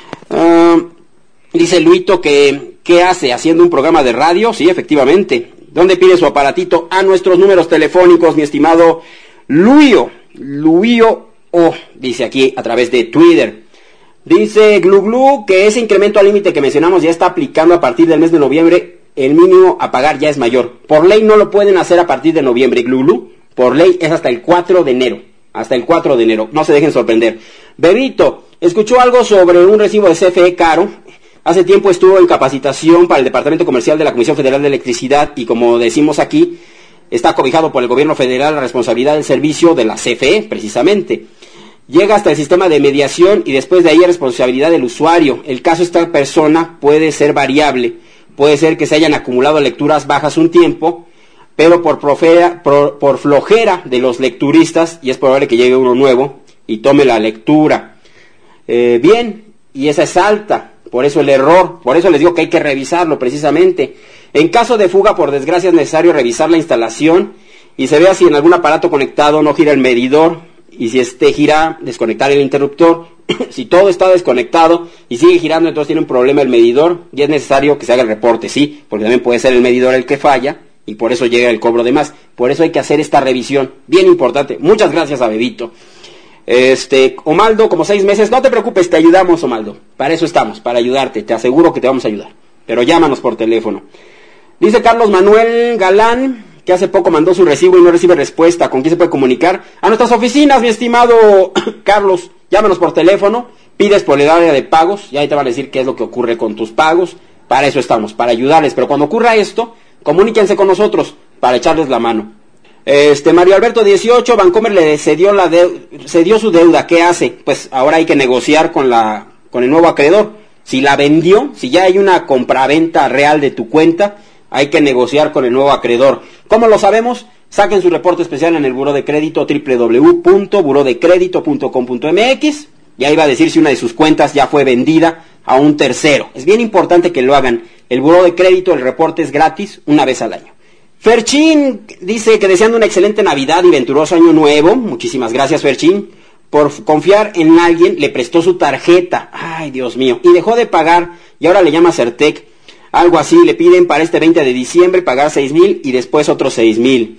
Uh, dice Luito que, ¿qué hace? ¿Haciendo un programa de radio? Sí, efectivamente. ¿Dónde pide su aparatito? A nuestros números telefónicos, mi estimado Luio. Luio O, dice aquí a través de Twitter. Dice Glu Glu que ese incremento al límite que mencionamos ya está aplicando a partir del mes de noviembre. El mínimo a pagar ya es mayor. Por ley no lo pueden hacer a partir de noviembre, Glu Glu. Por ley es hasta el cuatro de enero. Hasta el cuatro de enero. No se dejen sorprender. Bebito, ¿escuchó algo sobre un recibo de C F E caro? Hace tiempo estuvo en capacitación para el Departamento Comercial de la Comisión Federal de Electricidad y, como decimos aquí, está cobijado por el gobierno federal la responsabilidad del servicio de la C F E, precisamente. Llega hasta el sistema de mediación y después de ahí es responsabilidad del usuario. El caso de esta persona puede ser variable. Puede ser que se hayan acumulado lecturas bajas un tiempo, pero por, profera, por, por flojera de los lecturistas, y es probable que llegue uno nuevo y tome la lectura. Eh, bien, y esa es alta. Por eso el error, por eso les digo que hay que revisarlo precisamente. En caso de fuga, por desgracia, es necesario revisar la instalación y se vea si en algún aparato conectado no gira el medidor, y si este gira, desconectar el interruptor. Si todo está desconectado y sigue girando, entonces tiene un problema el medidor y es necesario que se haga el reporte, sí, porque también puede ser el medidor el que falla y por eso llega el cobro de más. Por eso hay que hacer esta revisión, bien importante. Muchas gracias a Bebito. Este, Omaldo, como seis meses, no te preocupes, te ayudamos, Omaldo. Para eso estamos, para ayudarte, te aseguro que te vamos a ayudar. Pero llámanos por teléfono. Dice Carlos Manuel Galán, que hace poco mandó su recibo y no recibe respuesta. ¿Con quién se puede comunicar? A nuestras oficinas, mi estimado Carlos. Llámanos por teléfono, pides por el área de pagos, y ahí te van a decir qué es lo que ocurre con tus pagos. Para eso estamos, para ayudarles. Pero cuando ocurra esto, comuníquense con nosotros para echarles la mano. Este, Mario Alberto dieciocho, Vancomer le cedió, la de, cedió su deuda. ¿Qué hace? Pues ahora hay que negociar con, la, con el nuevo acreedor. Si la vendió, si ya hay una compraventa real de tu cuenta, hay que negociar con el nuevo acreedor. ¿Cómo lo sabemos? Saquen su reporte especial en el Buró de Crédito, doble u doble u doble u punto buró de crédito punto com punto m x, y ahí va a decir si una de sus cuentas ya fue vendida a un tercero. Es bien importante que lo hagan. El Buró de Crédito, el reporte es gratis una vez al año. Ferchín dice que deseando una excelente Navidad y venturoso Año Nuevo. Muchísimas gracias, Ferchín. Por confiar en alguien, le prestó su tarjeta. Ay, Dios mío. Y dejó de pagar, y ahora le llama Certec. Algo así, le piden para este veinte de diciembre pagar seis mil y después otros seis mil.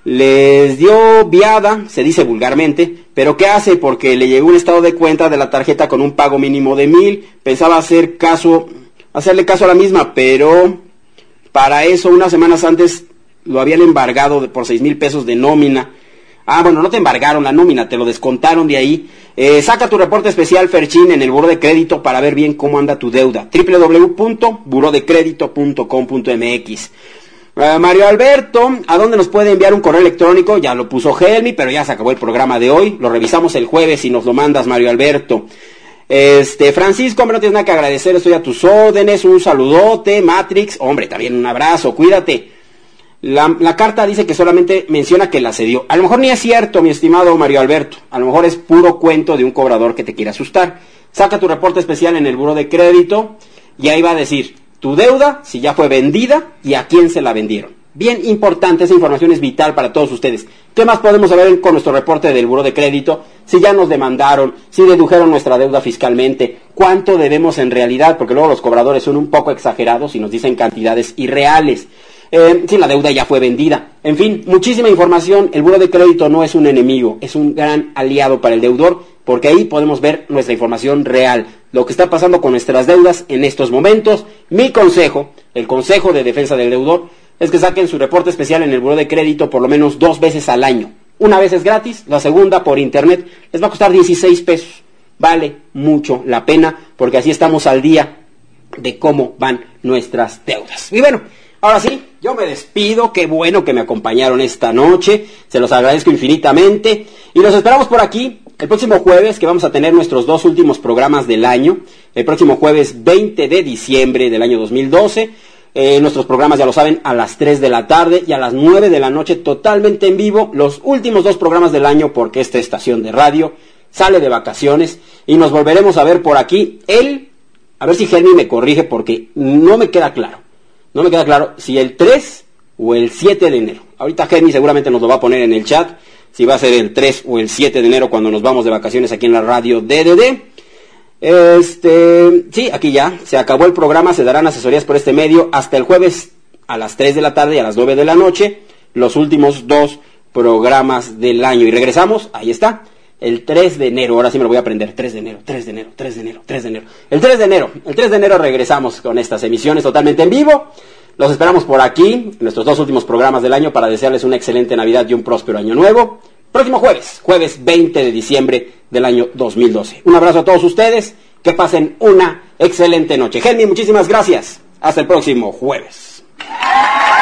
Les dio viada, se dice vulgarmente, pero ¿qué hace? Porque le llegó un estado de cuenta de la tarjeta con un pago mínimo de mil. Pensaba hacer caso, hacerle caso a la misma, pero para eso unas semanas antes lo habían embargado por seis mil pesos de nómina. Ah, bueno, no te embargaron la nómina, te lo descontaron de ahí. Eh, saca tu reporte especial, Ferchín, en el Buró de Crédito para ver bien cómo anda tu deuda. doble u doble u doble u punto buró de crédito punto com punto m x. Uh, Mario Alberto, ¿a dónde nos puede enviar un correo electrónico? Ya lo puso Helmi, pero ya se acabó el programa de hoy. Lo revisamos el jueves y nos lo mandas, Mario Alberto. Este, Francisco, hombre, no tienes nada que agradecer, estoy a tus órdenes. Un saludote, Matrix, hombre, también un abrazo, cuídate. La, la carta dice que solamente menciona que la cedió. A lo mejor ni es cierto, mi estimado Mario Alberto. A lo mejor es puro cuento de un cobrador que te quiere asustar. Saca tu reporte especial en el buró de crédito y ahí va a decir tu deuda, si ya fue vendida y a quién se la vendieron. Bien importante, esa información es vital para todos ustedes. ¿Qué más podemos saber con nuestro reporte del buró de crédito? Si ya nos demandaron, si dedujeron nuestra deuda fiscalmente, cuánto debemos en realidad, porque luego los cobradores son un poco exagerados y nos dicen cantidades irreales. Eh, si la deuda ya fue vendida. En fin, muchísima información. El buró de crédito no es un enemigo, es un gran aliado para el deudor, porque ahí podemos ver nuestra información real, lo que está pasando con nuestras deudas en estos momentos. Mi consejo, el consejo de defensa del deudor, es que saquen su reporte especial en el buró de crédito por lo menos dos veces al año. Una vez es gratis, la segunda por internet les va a costar dieciséis pesos. Vale mucho la pena, porque así estamos al día de cómo van nuestras deudas. Y bueno, ahora sí, yo me despido. Qué bueno que me acompañaron esta noche. Se los agradezco infinitamente. Y los esperamos por aquí el próximo jueves, que vamos a tener nuestros dos últimos programas del año. El próximo jueves veinte de diciembre del año dos mil doce. Eh, nuestros programas, ya lo saben, a las tres de la tarde y a las nueve de la noche, totalmente en vivo. Los últimos dos programas del año, porque esta estación de radio sale de vacaciones. Y nos volveremos a ver por aquí. El, a ver si Germi me corrige, porque no me queda claro. No me queda claro si el tres o el siete de enero. Ahorita Germi seguramente nos lo va a poner en el chat, si va a ser el tres o el siete de enero cuando nos vamos de vacaciones aquí en la radio D D D. Este, sí, aquí ya, se acabó el programa, se darán asesorías por este medio hasta el jueves a las tres de la tarde y a las nueve de la noche, los últimos dos programas del año. Y regresamos, ahí está, el tres de enero, ahora sí me lo voy a aprender, tres de enero, tres de enero, tres de enero, tres de enero. El tres de enero, el tres de enero regresamos con estas emisiones totalmente en vivo. Los esperamos por aquí, en nuestros dos últimos programas del año, para desearles una excelente Navidad y un próspero año nuevo. Próximo jueves, jueves veinte de diciembre del año dos mil doce. Un abrazo a todos ustedes, que pasen una excelente noche. Germi, muchísimas gracias. Hasta el próximo jueves.